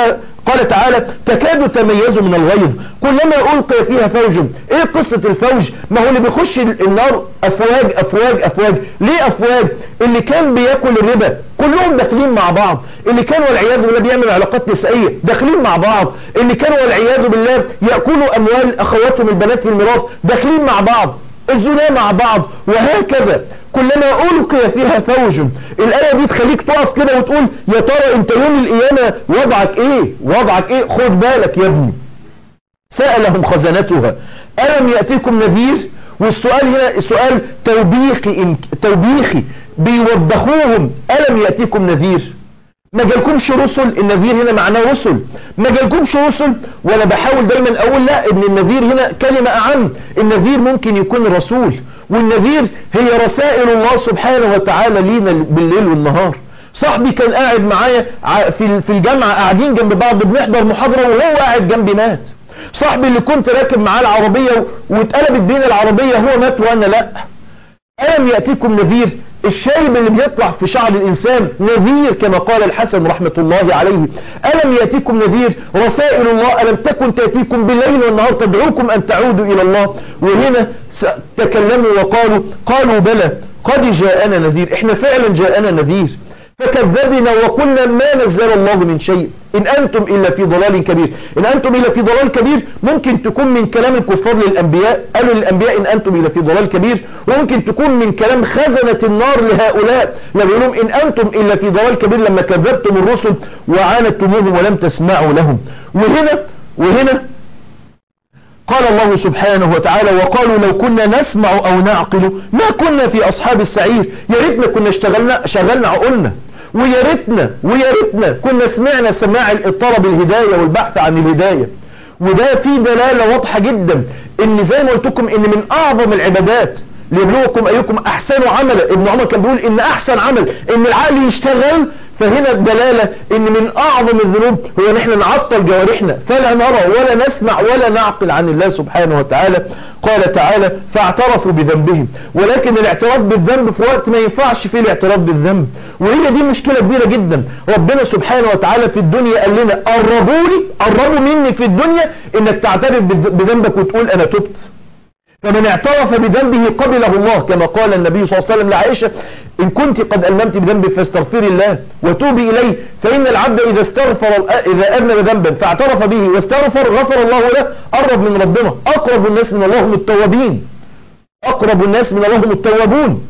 قال تعالى تكاد تميز من الغيظ كلما ألقي فيها فوج. ايه قصة الفوج؟ ما هو اللي بيخش النار افواج افواج افواج. ليه افواج؟ اللي كان بياكل الربا كلهم داخلين مع بعض، اللي كان والعياذ بالله بيعمل علاقات نسائية داخلين مع بعض، اللي كان والعياذ بالله يأكلوا اموال اخواتهم البنات في الميراث داخلين مع بعض، الزنا مع بعض، وهكذا كلما ألقي فيها فوج. الآية دي تخليك تقف كده وتقول يا ترى انت يوم القيامة وضعك ايه؟ وضعك ايه؟ خد بالك يا ابني. سألهم خزنتها ألم يأتيكم نذير؟ والسؤال هنا سؤال توبيخي توبيخي بيوبخوهم. ألم يأتيكم نذير؟ ما جالكمش رسل؟ النذير هنا معناه رسل. ما جالكمش رسل؟ ولا بحاول دايما اقول لا، ان النذير هنا كلمة اعم. النذير ممكن يكون رسول، والنذير هي رسائل الله سبحانه وتعالى لينا بالليل والنهار. صاحبي كان قاعد معايا في الجامعة قاعدين جنب بعض بنحضر محاضرة وهو قاعد جنبي مات. صاحبي اللي كنت راكب معاه العربية واتقلبت بين العربية هو مات وانا لا. ألم يأتيكم نذير؟ الشايب اللي بيطلع في شعر الإنسان نذير كما قال الحسن رحمة الله عليه. ألم يأتيكم نذير؟ رسائل الله ألم تكن تأتيكم بالليل والنهار تدعوكم أن تعودوا إلى الله. وهنا تكلموا وقالوا قالوا بلى قد جاءنا نذير. احنا فعلا جاءنا نذير فكذبنا وقلنا ما نزل الله من شيء إن أنتم إلا في ضلال كبير. إن أنتم إلا في ضلال كبير ممكن تكون من كلام الكفار للأنبياء، قالوا للأنبياء إن أنتم إلا في ضلال كبير، وممكن تكون من كلام خزنة النار لهؤلاء لما يقولون إن أنتم إلا في ضلال كبير لما كذبتم الرسل وعاندتموهم ولم تسمعوا لهم. وهنا وهنا قال الله سبحانه وتعالى وقالوا لو كنا نسمع أو نعقل ما كنا في أصحاب السعير. يا ريتنا كنا اشتغلنا شغلنا عقولنا، ويا ريتنا ويا ريتنا كنا سمعنا سماع الاضطراب بالهداية والبحث عن الهداية. وده فيه دلالة واضحة جدا ان زي ما قلت لكم ان من اعظم العبادات ليبلوكم ايكم احسن عملا. ابن عمر كان بيقول ان احسن عمل ان العقل يشتغل. فهنا الدلالة ان من اعظم الذنوب هو ان احنا نعطل جوارحنا فلا نرى ولا نسمع ولا نعقل عن الله سبحانه وتعالى. قال تعالى فاعترفوا بذنبهم. ولكن الاعتراف بالذنب في وقت ما ينفعش فيه الاعتراف بالذنب، وهي دي مشكلة كبيرة جدا. ربنا سبحانه وتعالى في الدنيا قال لنا قربوني قربوا مني في الدنيا انك تعترف بذنبك وتقول انا تبت. فمن اعترف بذنبه قبله الله كما قال النبي صلى الله عليه وسلم لعائشة إن كنت قد ألممت بذنبك فاستغفري الله وتوبي إليه فإن العبد إذا استغفر إذا أذنب ذنبا فاعترف به واستغفر غفر الله له. قرب من ربنا. أقرب الناس من الله هم التوابين. أقرب الناس من الله هم التوابون.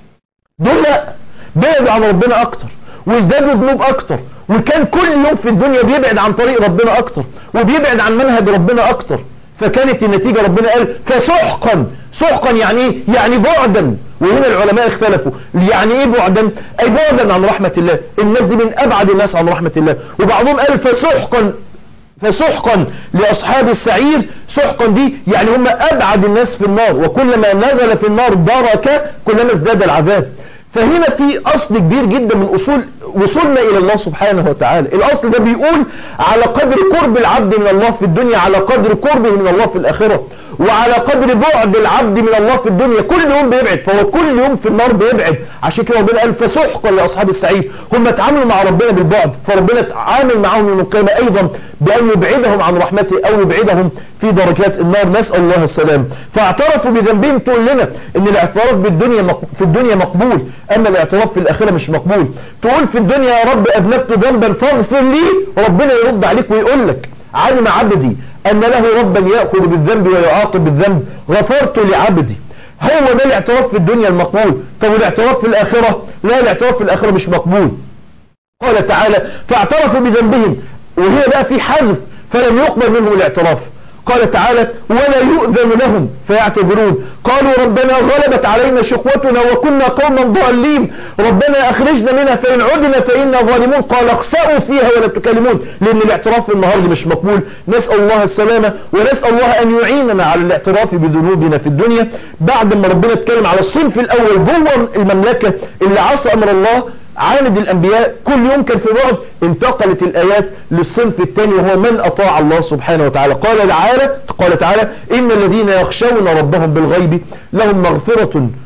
دول لا بعدوا عن ربنا أكتر وازدادوا ذنوب أكتر، وكان كل يوم في الدنيا بيبعد عن طريق ربنا أكتر وبيبعد عن منهج ربنا أكتر. فكانت النتيجة ربنا قال فسحقا. سحقا يعني ايه؟ يعني بعدا. وهنا العلماء اختلفوا يعني ايه بعدا؟ اي بعدا عن رحمة الله. الناس دي من ابعد الناس عن رحمة الله. وبعضهم قال فسحقا فسحقا لأصحاب السعير. سحقا دي يعني هم ابعد الناس في النار، وكلما نزل في النار درك كلما ازداد العذاب. فهنا في أصل كبير جدا من أصول وصولنا إلى الله سبحانه وتعالى. الأصل ده بيقول على قدر قرب العبد من الله في الدنيا على قدر قربه من الله في الآخرة، وعلى قدر بعد العبد من الله في الدنيا كل يوم بيبعد، فهو كل يوم في النار بيبعد. عشان كده ربنا قال فسحقا لأصحاب السعير. هم اتعاملوا مع ربنا بالبعد، فربنا اتعامل معهم يوم القيامة أيضا بأن يبعدهم عن رحمته أو يبعدهم في دركات النار، نسأل الله السلام. فاعترفوا بذنبهم. تقول لنا ان الاعتراف بالدنيا في الدنيا مقبول، اما الاعتراف في الاخره مش مقبول. تقول في الدنيا يا رب اذنبت ذنبا فاغفر لي، ربنا يرد عليك ويقول لك علم عبدي ان له ربا ياخذ بالذنب ويعاقب بالذنب غفرت لعبدي. هو ده الاعتراف في الدنيا المقبول. طب الاعتراف في الاخره؟ لا، الاعتراف في الاخره مش مقبول. قال تعالى فاعترفوا بذنبهم، وهي بقى في حذف فلم يقبل منهم الاعتراف. قال تعالى ولا يؤذن لهم فيعتذرون قالوا ربنا غلبت علينا شقوتنا وكنا قوما ضالين ربنا اخرجنا منها فإن عدنا فإنا ظالمون قال اخسأوا فيها ولا تكلمون. لان الاعتراف في النهارده مش مقبول. نسأل الله السلامة ونسأل الله ان يعيننا على الاعتراف بذنوبنا في الدنيا. بعد ما ربنا اتكلم على الصنف الاول جوه المملكة اللي عصى امر الله عاند الأنبياء كل يوم كان في بعد، انتقلت الآيات للصنف الثاني وهو من أطاع الله سبحانه وتعالى. قال تعالى قال تعالى إن الذين يخشون ربهم بالغيب لهم مغفرة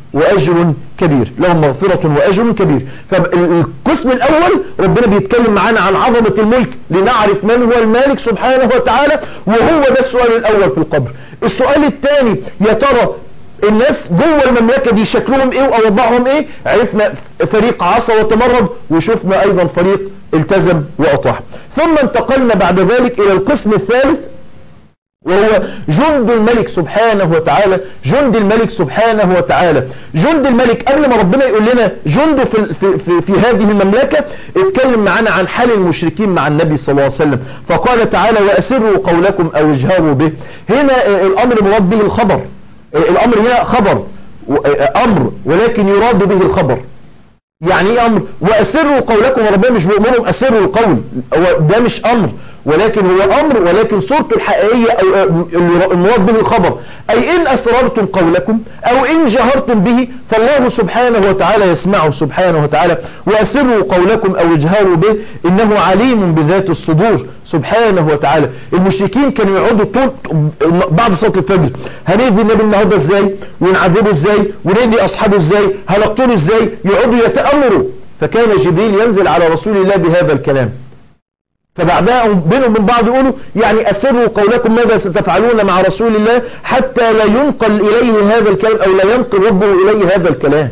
وأجر كبير، لهم مغفرة وأجر كبير. فالقسم الأول ربنا بيتكلم معانا عن عظمة الملك لنعرف من هو المالك سبحانه وتعالى، وهو ده السؤال الأول في القبر. السؤال الثاني، يا ترى الناس جوه المملكة دي شكلهم ايه وأوضاعهم ايه؟ عرفنا فريق عصى وتمرد، وشفنا أيضا فريق التزم وأطاع. ثم انتقلنا بعد ذلك إلى القسم الثالث، وهو جند الملك سبحانه وتعالى. جند الملك سبحانه وتعالى جند الملك قبل ما ربنا يقول لنا جنده في, في, في, في هذه المملكة، اتكلم معنا عن حال المشركين مع النبي صلى الله عليه وسلم، فقال تعالى وأسروا قولكم أو اجهروا به. هنا الأمر مراد به الخبر، الأمر هنا خبر أمر ولكن يراد به الخبر. يعني ايه أمر؟ وأسروا قولكم، وربنا مش بيأمرهم أسروا القول، ده مش أمر ولكن هو أمر، ولكن صورته الحقيقية أو المراد به الخبر، أي إن أسررتم قولكم أو إن جهرتم به فالله سبحانه وتعالى يسمعه سبحانه وتعالى. وأسروا قولكم أو اجهروا به إنه عليم بذات الصدور سبحانه وتعالى. المشركين كانوا يقعدوا طول بعد صلاة الفجر، هنأذي النبي النهارده ازاي، ونعذبه ازاي، ونأذي أصحابه ازاي، هنقتله ازاي، يقعدوا يتأمروا. فكان جبريل ينزل على رسول الله بهذا الكلام، فبعدها بينهم من بعض يقولوا يعني أسروا قولكم ماذا ستفعلون مع رسول الله حتى لا ينقل إليه هذا الكلام أو لا ينقل ربه إليه هذا الكلام.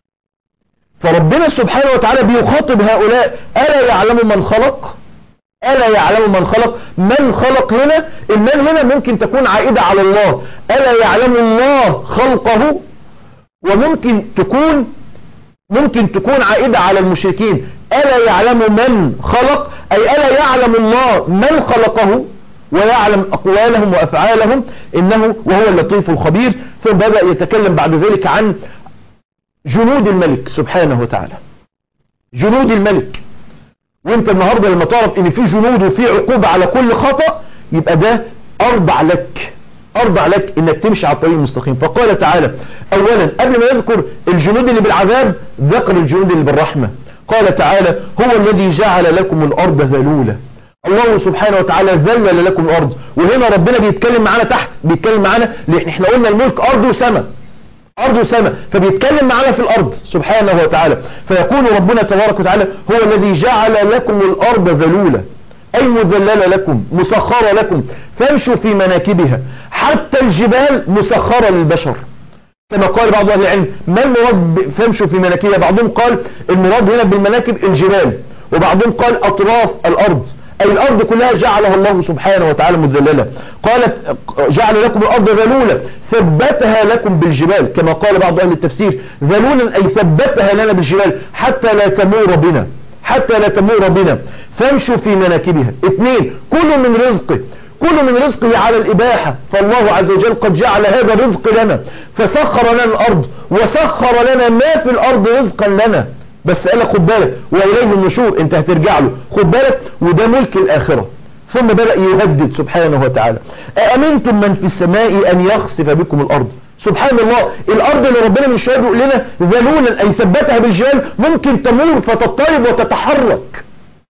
فربنا سبحانه وتعالى بيخاطب هؤلاء، ألا يعلم من خلق؟ ألا يعلم من خلق؟ من خلق هنا، المن هنا ممكن تكون عائدة على الله، ألا يعلم الله خلقه، وممكن تكون ممكن تكون عائدة على المشركين، ألا يعلم من خلق، أي ألا يعلم الله من خلقه ويعلم أقوالهم وأفعالهم إنه وهو اللطيف الخبير. ثم بدأ يتكلم بعد ذلك عن جنود الملك سبحانه وتعالى. جنود الملك، وانت النهاردة لما تعرف ان في جنود وفي عقوبة على كل خطأ، يبقى ده أربع لك أربع لك انك تمشي على الطريق المستقيم. فقال تعالى اولا قبل ما يذكر الجنود اللي بالعذاب ذكر الجنود اللي بالرحمة. قال تعالى هو الذي جعل لكم الأرض ذلولة. الله سبحانه وتعالى ذلل لكم الأرض، وهنا ربنا بيتكلم معانا تحت، بيتكلم معانا لأن احنا قلنا الملك أرض وسماء، أرض وسماء، فبيتكلم معانا في الأرض سبحانه وتعالى. فيقول ربنا تبارك وتعالى هو الذي جعل لكم الأرض ذلولة، أي مذللة لكم مسخرة لكم فامشوا في مناكبها، حتى الجبال مسخرة للبشر كما قال بعض أهل العلم. ما المراد فامشوا في مناكبها؟ بعضهم قال المراد هنا بالمناكب الجبال، وبعضهم قال أطراف الأرض، أي الأرض كلها جعلها الله سبحانه وتعالى مذللة. قالت جعل لكم الأرض ذلولة ثبتها لكم بالجبال، كما قال بعض أهل التفسير ذلولا أي ثبتها لنا بالجبال حتى لا تمور بنا، حتى لا تمور بنا، فامشوا في مناكبها. اثنين كلوا من رزقه، كل من رزقه على الإباحة، فالله عز وجل قد جعل هذا الرزق لنا، فسخر لنا الأرض وسخر لنا ما في الأرض رزقا لنا. بس قال خد بالك وإليه النشور، انت هترجع له، خد بالك، وده ملك الآخرة. ثم بدأ يهدد سبحانه وتعالى أأمنتم من في السماء أن يخسف بكم الأرض. سبحان الله، الأرض اللي ربنا من شوية بيقول لنا ذلولا أي ثبتها بالجبال ممكن تمور فتضطرب وتتحرك،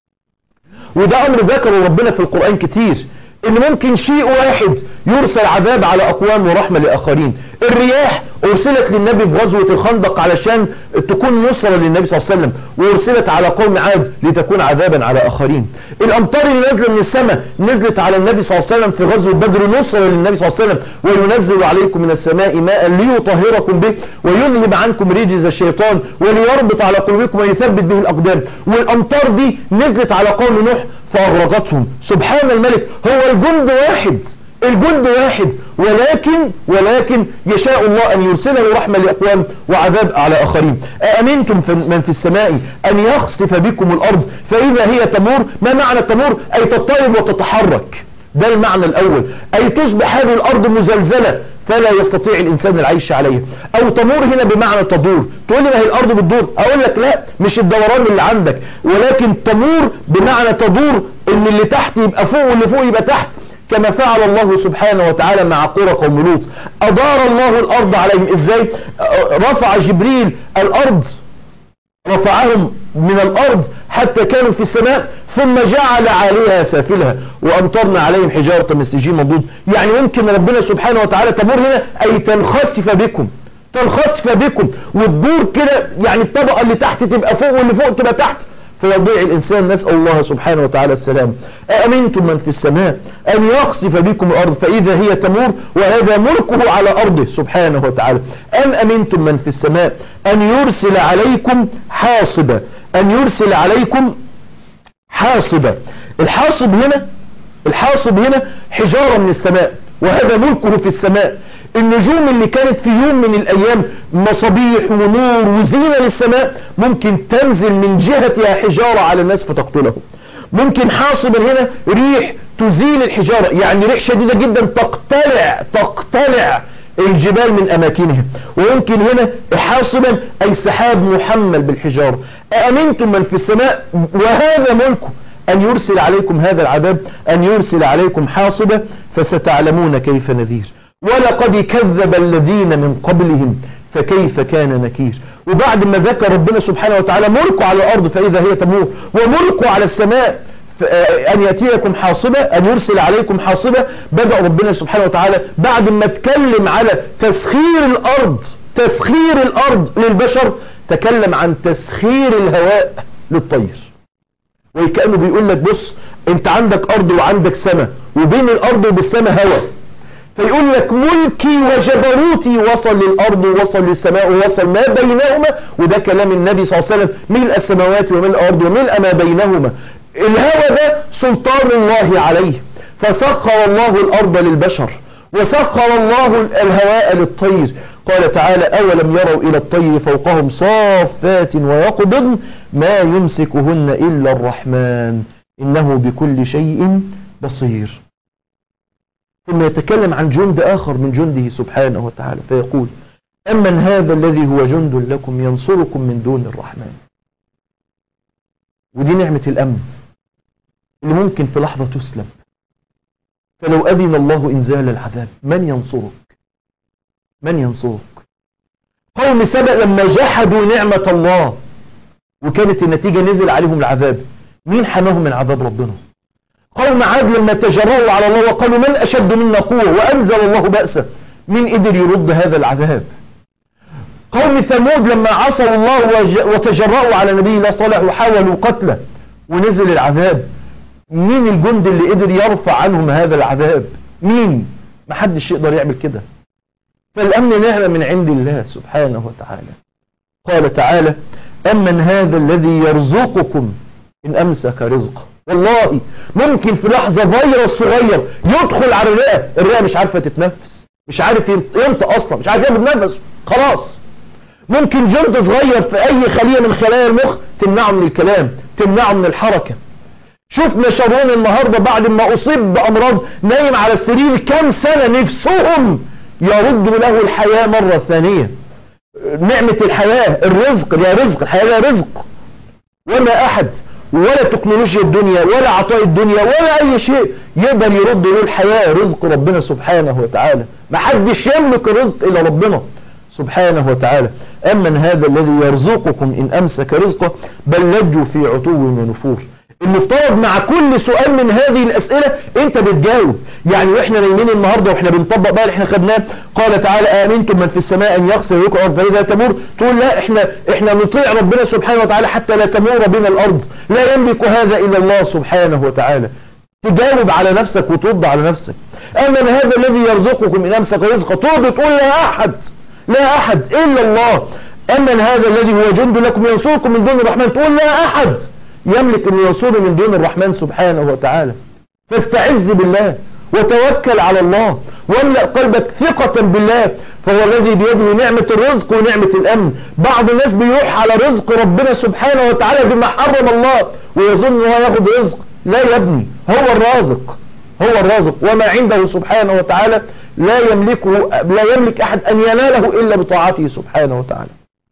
وده أمر ذكره ربنا في القرآن كتير، ان ممكن شيء واحد يرسل عذاب على اقوام ورحمة لاخرين. الرياح ارسلت للنبي في غزوة الخندق علشان تكون نصرة للنبي صلى الله عليه وسلم، وارسلت على قوم عاد لتكون عذابا على اخرين. الامطار اللي نازله من السماء نزلت على النبي صلى الله عليه وسلم في غزوة بدر نصرة للنبي صلى الله عليه وسلم، وينزل عليكم من السماء ماء ليطهركم به ويذهب عنكم رجز الشيطان وليربط على قلوبكم ويثبت به الاقدام. والامطار دي نزلت على قوم نوح فاغرقتهم. سبحان الملك، هو الجند واحد، الجند واحد، ولكن ولكن يشاء الله أن يرسله رحمة لأقوام وعذاب على آخرين. أأمنتم من في السماء أن يخسف بكم الأرض فإذا هي تمور. ما معنى تمور؟ أي تضطرب وتتحرك، ده المعنى الأول، أي تصبح هذه الأرض مزلزلة فلا يستطيع الإنسان العيش عليها. أو تمور هنا بمعنى تدور. تقول لي ما هي الأرض بتدور، أقول لك لا، مش الدوران اللي عندك، ولكن تمور بمعنى تدور، إن اللي تحت يبقى فوق واللي فوق يبقى تحت، كما فعل الله سبحانه وتعالى مع قرى قوم لوط. أدار الله الأرض عليهم إزاي؟ رفع جبريل الأرض، رفعهم من الأرض حتى كانوا في السماء، ثم جعل عليها سافلها وأمطرنا عليهم حجارة من سجيل منضود. يعني ممكن ربنا سبحانه وتعالى تمر هنا أي تنخسف بكم، فالخسف بكم وتدور كده، يعني الطبقة اللي تحت تبقى فوق واللي فوق تبقى تحت، فيضيع الإنسان. نسأل الله سبحانه وتعالى السلام. أأمنتم من في السماء أن يخسف بكم الأرض فإذا هي تمور وهذا ملكه على أرضه سبحانه وتعالى. أم أمنتم من في السماء أن يرسل عليكم حاصبا، أن يرسل عليكم حاصبا. الحاصب هنا الحاصب هنا حجارة من السماء وهذا ملكه في السماء. النجوم اللي كانت في يوم من الأيام مصابيح ونور وزينة للسماء ممكن تنزل من جهتها حجارة على الناس فتقتلهم. ممكن حاصبا هنا ريح تزيل الحجارة، يعني ريح شديدة جدا تقتلع تقتلع الجبال من أماكنها. ويمكن هنا حاصبا أي سحاب محمل بالحجارة. أأمنتم من في السماء وهذا ملكه أن يرسل عليكم هذا العذاب، أن يرسل عليكم حاصبا فستعلمون كيف نذير. ولقد كذب الذين من قبلهم فكيف كان نكير. وبعد ما ذكر ربنا سبحانه وتعالى ملكه على الأرض فإذا هي تمور وملكه على السماء أن يأتيكم حاصبا، أن يرسل عليكم حاصبا، بدأ ربنا سبحانه وتعالى بعد ما اتكلم على تسخير الأرض تسخير الأرض للبشر تكلم عن تسخير الهواء للطير. وكأنه بيقول لك بص انت عندك أرض وعندك سماء وبين الأرض وبالسماء هواء، فيقول لك ملكي وجبروتي وصل للأرض ووصل للسماء ووصل ما بينهما. وده كلام النبي صلى الله عليه وسلم، ملء السماوات وملء الأرض وملء ما بينهما. الهوى ده سلطان الله عليه، فسخر الله الأرض للبشر وسخر الله الهواء للطير. قال تعالى أولم يروا إلى الطير فوقهم صافات ويقبضن ما يمسكهن إلا الرحمن إنه بكل شيء بصير. ثم يتكلم عن جند آخر من جنده سبحانه وتعالى فيقول أمن هذا الذي هو جند لكم ينصركم من دون الرحمن. ودي نعمة الأمن اللي ممكن في لحظة تسلب. فلو أذن الله إنزال العذاب من ينصرك من ينصرك قوم سبأ لما جحدوا نعمة الله وكانت النتيجة نزل عليهم العذاب، مين حماهم من عذاب ربنا؟ قوم عاد لما تجرؤوا على الله وقالوا من أشد منا قوة وأنزل الله بأسه، مين قدر يرد هذا العذاب؟ قوم ثمود لما عصوا الله وتجرؤوا على نبي الله صالح وحاولوا قتله ونزل العذاب، مين الجند اللي قدر يرفع عنهم هذا العذاب؟ مين؟ محدش يقدر يعمل كده. فالأمن نعمة من عند الله سبحانه وتعالى. قال تعالى أمن هذا الذي يرزقكم إن أمسك رزقه. والله ممكن في لحظة فيروس صغير يدخل على الرئة، الرئة مش عارفة تتنفس، مش عارف ينطق أصلا، مش عارف ياخد نفسه خلاص. ممكن جلد صغير في أي خلية من خلايا المخ تمنعه من الكلام، تمنعه من الحركة. شفنا شارون النهاردة بعد ما أصيب بأمراض نايم على السرير كام سنة نفسهم يردوا له الحياة مرة ثانية. نعمة الحياة الرزق، يا رزق الحياة لا رزق، وما أحد ولا تكنولوجيا الدنيا ولا عطاء الدنيا ولا أي شيء يقدر يرد له الحياة. رزق ربنا سبحانه وتعالى، ما حدش يملك الرزق إلا ربنا سبحانه وتعالى. أمن هذا الذي يرزقكم إن أمسك رزقه بل لجوا في عتو ونفور. المفترض مع كل سؤال من هذه الأسئلة انت بتجاوب. يعني واحنا نايمين النهاردة واحنا بنطبق بقى اللي احنا خدناه، قال تعالى آمنتم من في السماء ان يخسر بكم الارض فإذا تمور، تقول لا احنا احنا نطيع ربنا سبحانه وتعالى حتى لا تمور بنا الارض، لا يملك هذا الا الله سبحانه وتعالى. تجاوب على نفسك وترد على نفسك. أمن هذا الذي يرزقكم إن أمسك رزقه، ترد تقول لا أحد لا أحد إلا الله. أمن هذا الذي هو جند لكم ينصركم من دون الرحمن، تقول لا أحد يملك أن ينصر من دون الرحمن سبحانه وتعالى. فاستعذ بالله وتوكل على الله واملأ قلبك ثقة بالله، فهو الذي بيده نعمة الرزق ونعمة الأمن. بعض الناس بيروح على رزق ربنا سبحانه وتعالى بما حرم الله ويظن أنه ياخد رزق. لا يا ابني، هو الرازق هو الرازق وما عنده سبحانه وتعالى لا يملكه لا يملك أحد أن يناله إلا بطاعته سبحانه وتعالى.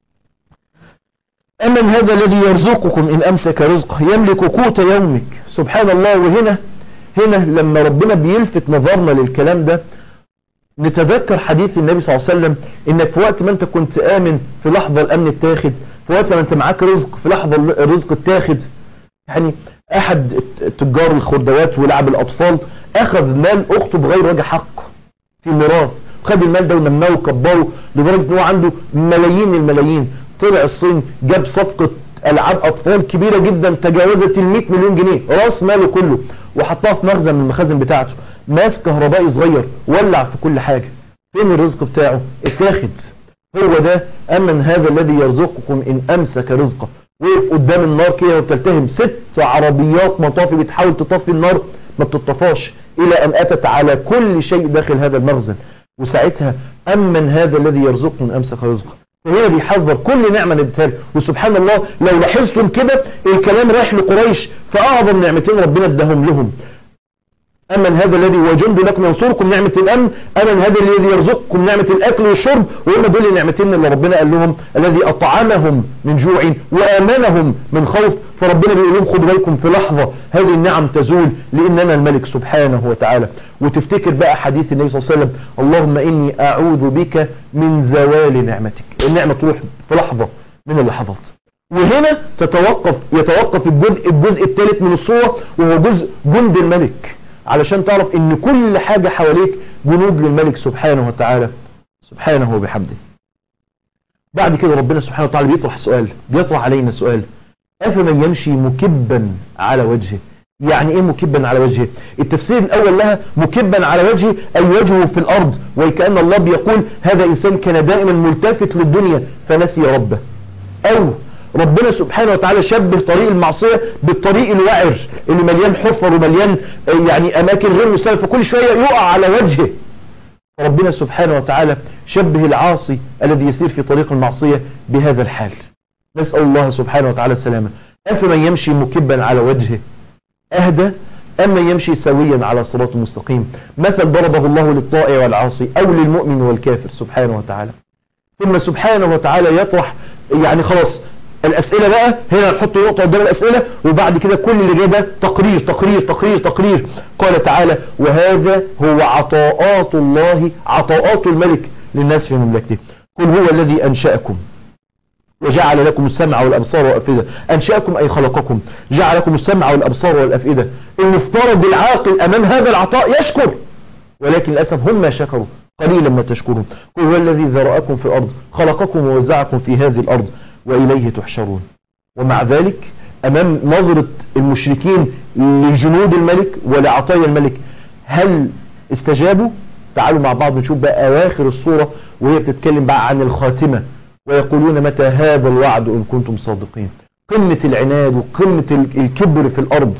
أمن هذا الذي يرزقكم إن أمسك رزقه يملك قوت يومك. سبحان الله. وهنا هنا لما ربنا بيلفت نظرنا للكلام ده نتذكر حديث النبي صلى الله عليه وسلم إنك في وقت ما أنت كنت آمن في لحظة الأمن التاخد، في وقت ما أنت معاك رزق في لحظة الرزق التاخد. يعني أحد تجار الخردوات ولعب الأطفال أخذ مال أخته بغير وجه حق في ميراث. خد المال ده ونماه وكبره لدرجة ان هو عنده ملايين الملايين. طلع الصين جاب صفقة العاب اطفال كبيرة جدا تجاوزت ال مئة مليون جنيه راس ماله كله، وحطها في مخزن من المخازن بتاعته. ماس كهربائي صغير ولع في كل حاجة. فين الرزق بتاعه؟ اتاخد. هو ده امن هذا الذي يرزقكم ان امسك رزقه. وقف قدام النار كده وبتلتهم ست عربيات مطافي بتحاول تطفي النار ما بتطفاش الى ان اتت على كل شيء داخل هذا المخزن. وساعتها امن هذا الذي يرزقكم ان امسك رزقه. فهنا بيحذر كل نعمة نديها له. وسبحان الله لو لاحظتم كده الكلام رايح لقريش فاعظم نعمتين ربنا اداهم لهم. أمن هذا الذي هو جند لكم ينصركم نعمة الأمن، أمن هذا الذي يرزقكم نعمة الأكل والشرب، وهم دول النعمتين اللي ربنا قال لهم الذي أطعمهم من جوع وآمنهم من خوف. فربنا بيقول لهم خدوا بالكم في لحظة هذه النعم تزول لأننا الملك سبحانه وتعالى. وتفتكر بقى حديث النبي صلى الله عليه وسلم اللهم إني أعوذ بك من زوال نعمتك. النعمة تروح في لحظة من اللحظات. وهنا تتوقف يتوقف الجزء الجزء الثالث من الصورة وهو جزء جند الملك، علشان تعرف ان كل حاجة حواليك جنود للملك سبحانه وتعالى سبحانه وبحمده. بعد كده ربنا سبحانه وتعالى بيطرح سؤال، بيطرح علينا سؤال: أفمن يمشي مكبا على وجهه؟ يعني ايه مكبا على وجهه؟ التفسير الاول لها مكبا على وجهه اي وجهه في الارض، وكأن الله بيقول هذا انسان كان دائما ملتفت للدنيا فنسي ربه. او ربنا سبحانه وتعالى شبه طريق المعصية بالطريق الوعر اللي مليان حفر ومليان يعني اماكن غير مستوى، فكل شوية يقع على وجهه. ربنا سبحانه وتعالى شبه العاصي الذي يسير في طريق المعصية بهذا الحال. نسأل الله سبحانه وتعالى السلامة. أفمن يمشي مكبا على وجهه أهدى أم من يمشي سويا على صراط مستقيم؟ مثل ضربه الله للطائع والعاصي أو للمؤمن والكافر سبحانه وتعالى. ثم سبحانه وتعالى يطرح يعني خلاص الأسئلة بقى، هنا نحط نقطة قدام الأسئلة وبعد كده كل اللي جاي ده تقرير تقرير تقرير تقرير. قال تعالى: وهذا هو عطاءات الله، عطاءات الملك للناس في مملكته. قل هو الذي أنشأكم وجعل لكم السمع والأبصار والأفئدة. أنشأكم أي خلقكم، جعل لكم السمع والأبصار والأفئدة. المفترض العاقل أمام هذا العطاء يشكر، ولكن للأسف هم ما شكروا، قليلا ما تشكرون. قل هو الذي ذرأكم في الأرض، خلقكم ووزعكم في هذه الأرض وإليه تحشرون. ومع ذلك أمام نظرة المشركين لجنود الملك ولعطايا الملك هل استجابوا؟ تعالوا مع بعض نشوف بقى أواخر الصورة وهي بتتكلم بقى عن الخاتمة. ويقولون متى هذا الوعد إن كنتم صادقين. قمة العناد وقمة الكبر في الأرض.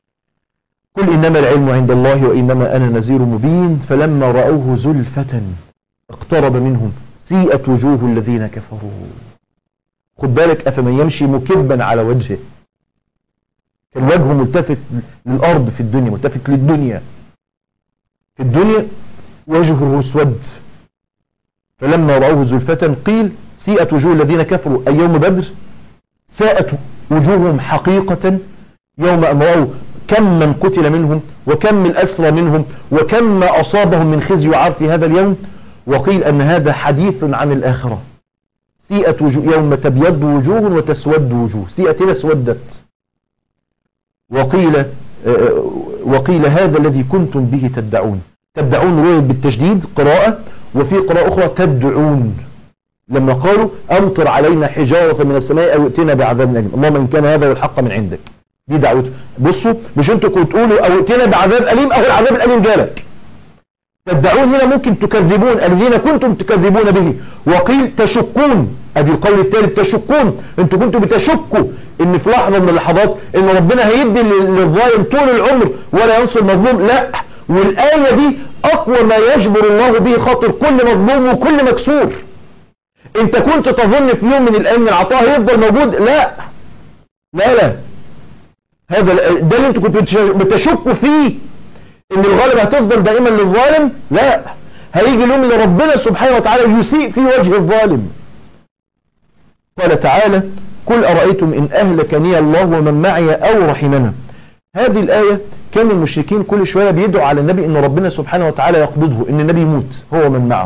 قل إنما العلم عند الله وإنما أنا نذير مبين فلما رأوه زلفة اقترب منهم سيئت وجوه الذين كفروا. خد بالك، أفمن يمشي مكبا على وجهه، كان وجهه ملتفت للأرض في الدنيا، ملتفت للدنيا في الدنيا وجهه اسود. فلما رأوه زلفة قيل سيئت وجوه الذين كفروا أي يوم بدر، ساءت وجوههم حقيقة يوم أن رأوا كم من قتل منهم وكم من الأسرى منهم وكم ما أصابهم من خزي وعار في هذا اليوم. وقيل أن هذا حديث عن الآخرة. سيئت وجوه يوم تبيض وجوه وتسود وجوه، سيئت هنا اسودت. وقيل وقيل هذا الذي كنتم به تدعون. تدعون روي بالتجديد قراءة، وفي قراءة أخرى تدعون. لما قالوا أمطر علينا حجارة من السماء أو ائتنا بعذاب أليم، اللهم إن كان هذا الحق من عندك. دي دعوته. بصوا، مش انتوا كنتوا تقولوا أو ائتنا بعذاب أليم أو العذاب الأليم جالك. تدعون هنا ممكن تكذبون الذين كنتم تكذبون به. وقيل تشكون، ادي القول الثالث، تشكون. انتوا كنتوا بتشكوا ان في لحظة من اللحظات ان ربنا هيدي للظالم طول العمر ولا ينصر المظلوم. لا، والآية دي اقوى ما يجبر الله به خاطر كل مظلوم وكل مكسور. انت كنت تظن في يوم من الايام العطاء هيفضل موجود؟ لا لا لا، هذا ده اللي انتوا كنتوا بتشكوا فيه، ان الغالب هتفضل دائما للظالم. لا، هيجي اليوم اللي ربنا سبحانه وتعالى يسيء في وجه الظالم. قال تعالى: قل أرأيتم إن أهلكني الله ومن معي أو رحمنا. هذه الآية كان المشركين كل شوية بيدعوا على النبي ان ربنا سبحانه وتعالى يقبضه، ان النبي يموت هو من معه.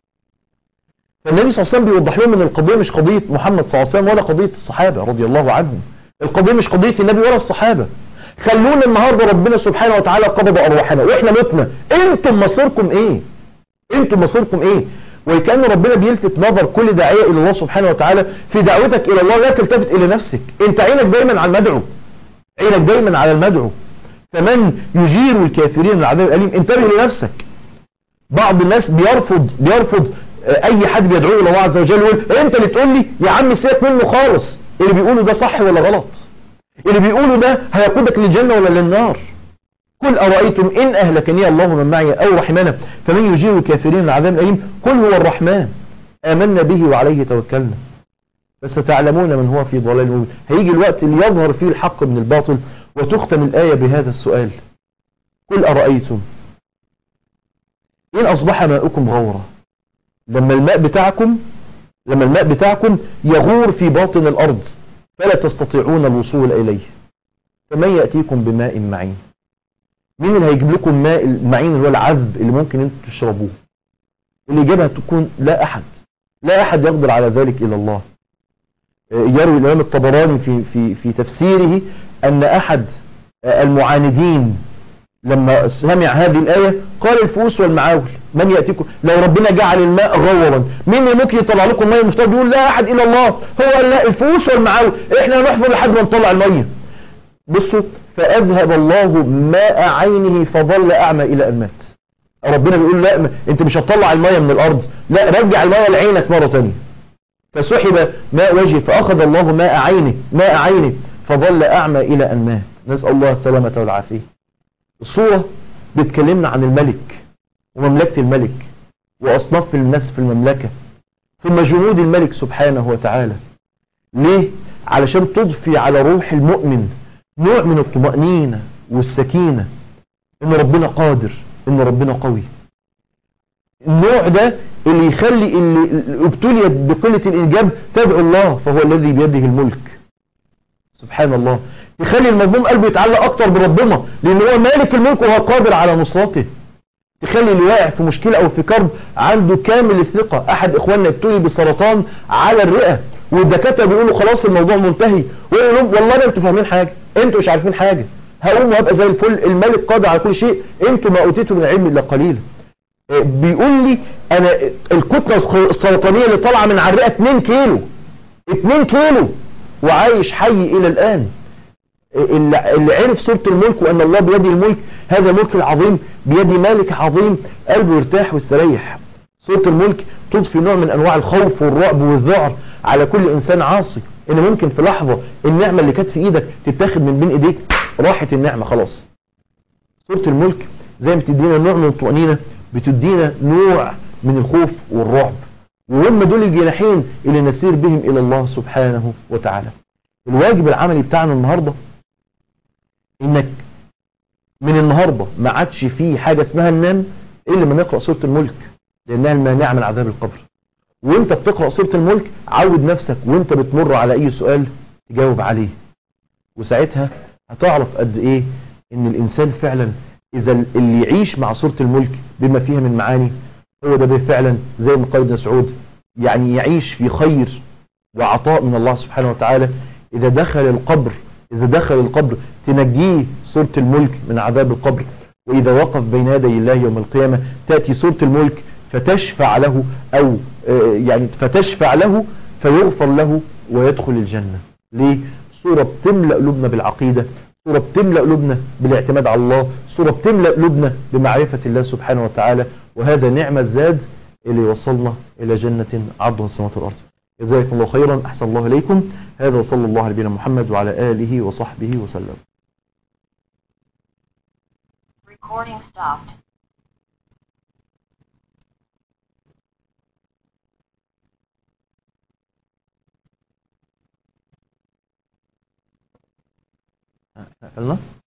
فالنبي صلى الله عليه وسلم بيوضح لهم ان القضية مش قضية محمد صلى الله عليه وسلم ولا قضية الصحابة رضي الله عنهم. القضية مش قضية النبي ولا الصحابة. خلونا النهاردة ربنا سبحانه وتعالى قبض أرواحنا وإحنا متنا، أنتم مصيركم إيه؟ انتم مصيركم ايه؟ وكان ربنا بيلفت نظر كل داعية الى الله سبحانه وتعالى في دعوتك الى الله لا تلتفت الى نفسك، انت عينك دايما على المدعو، عينك دايما على المدعو. فمن يجير الكافرين من العذاب الأليم، انتبه لنفسك. بعض الناس بيرفض بيرفض اي حد بيدعوه الى الله عز وجل، يقول انت اللي تقول لي يا عم سيبك منه خالص، اللي بيقوله ده صح ولا غلط؟ اللي بيقوله ده هيقودك للجنة ولا للنار؟ قل أرأيتم إن أهلكني الله من معي أو رحمنا فمن يجير الكافرين من العذاب الأليم قل هو الرحمن آمنا به وعليه توكلنا فستعلمون من هو في ضلال مبين. هيجي الوقت اللي يظهر فيه الحق من الباطل، وتختم الآية بهذا السؤال: قل أرأيتم إن أصبح ماؤكم غورا. لما الماء بتاعكم لما الماء بتاعكم يغور في باطن الأرض فلا تستطيعون الوصول إليه، فمن يأتيكم بماء معين؟ مين اللي هيجيب لكم ماء المعين اللي هو العذب اللي ممكن انتم تشربوه؟ الإجابة تكون لا أحد، لا أحد يقدر على ذلك إلا الله. يروي الإمام الطبراني في في في تفسيره أن أحد المعاندين لما سمع هذه الآية قال: الفؤوس والمعاول من يأتيكم؟ لو ربنا جعل الماء غورا مين اللي ممكن يطلع لكم ماء المفترض؟ يقول لا أحد إلا الله. هو لا، الفؤوس والمعاول احنا نحفر لحد ما نطلع المية. بصوا: فأذهب الله ماء عينه فظل أعمى إلى أن مات. ربنا بيقول لا، انت مش هتطلع المية من الأرض، لا، رجع المية لعينك مرة تانية. فسحب ماء وجهه فأخذ الله ماء عينه ماء عينه فظل أعمى إلى أن مات. نسأل الله السلامة والعافية. الصورة بتكلمنا عن الملك ومملكة الملك وأصناف الناس في المملكة، ثم جنود الملك سبحانه وتعالى. ليه؟ علشان تضفي على روح المؤمن نوع من الطمأنينة والسكينة، إن ربنا قادر، إن ربنا قوي. النوع ده اللي يخلي اللي ابتليت بقلة الإنجاب تدعو الله فهو الذي بيده الملك سبحان الله. تخلي المظلوم قلبه يتعلق أكتر بربنا لأن هو مالك الملك وهو قادر على نصرته. تخلي اللي واقع في مشكلة أو في كرب عنده كامل الثقة. أحد إخواننا ابتلي بسرطان على الرئة والدكاترة بيقولوا خلاص الموضوع منتهي، ويقول لهم والله انتوا فاهمين حاجة، انتوا مش عارفين حاجة، هقوم وهبقى زي الفل، الملك قادر على كل شيء، انتوا ما أوتيتوا من العلم إلا قليلا. بيقول لي أنا الكتلة السرطانية اللي طالعة من على الرئة اتنين كيلو اتنين كيلو وعايش حي إلى الآن. اللي عرف سورة الملك وأن الله بيده الملك، هذا ملك العظيم بيد مالك عظيم، قلبه يرتاح ويستريح. سورة الملك تضفي نوع من أنواع الخوف والرعب والذعر على كل إنسان عاصي، إن ممكن في لحظة النعمة اللي كانت في إيدك تتاخد من بين إيديك، راحت النعمة خلاص. سورة الملك زي ما بتدينا نوع من الطمأنينة بتدينا نوع من الخوف والرعب، وهم دول الجناحين اللي نسير بهم إلى الله سبحانه وتعالى. الواجب العملي بتاعنا النهاردة إنك من النهاردة ما عادش فيه حاجة اسمها ننام إلا ما نقرأ سورة الملك، لأنها المانعة من عذاب القبر. وانت بتقرأ سورة الملك عود نفسك وانت بتمر على أي سؤال تجاوب عليه، وساعتها هتعرف قد إيه إن الإنسان فعلا إذا اللي يعيش مع سورة الملك بما فيها من معاني هو ده فعلا زي ما قال ابن مسعود، يعني يعيش في خير وعطاء من الله سبحانه وتعالى. إذا دخل القبر إذا دخل القبر تنجيه سورة الملك من عذاب القبر، وإذا وقف بين يدي الله يوم القيامة تأتي سورة الملك فتشفع له أو يعني فتشفع له فيغفر له ويدخل الجنة. ليه؟ سورة بتملأ قلوبنا بالعقيدة، سورة بتملأ قلوبنا بالاعتماد على الله، سورة بتملأ قلوبنا بمعرفة الله سبحانه وتعالى، وهذا نعمة الزاد اللي يوصلنا إلى جنة عرضها السماوات والأرض. جزاكم الله خيرا، أحسن الله إليكم. هذا وصلى الله على نبينا محمد وعلى آله وصحبه وسلم. Recording stopped. قفلنا.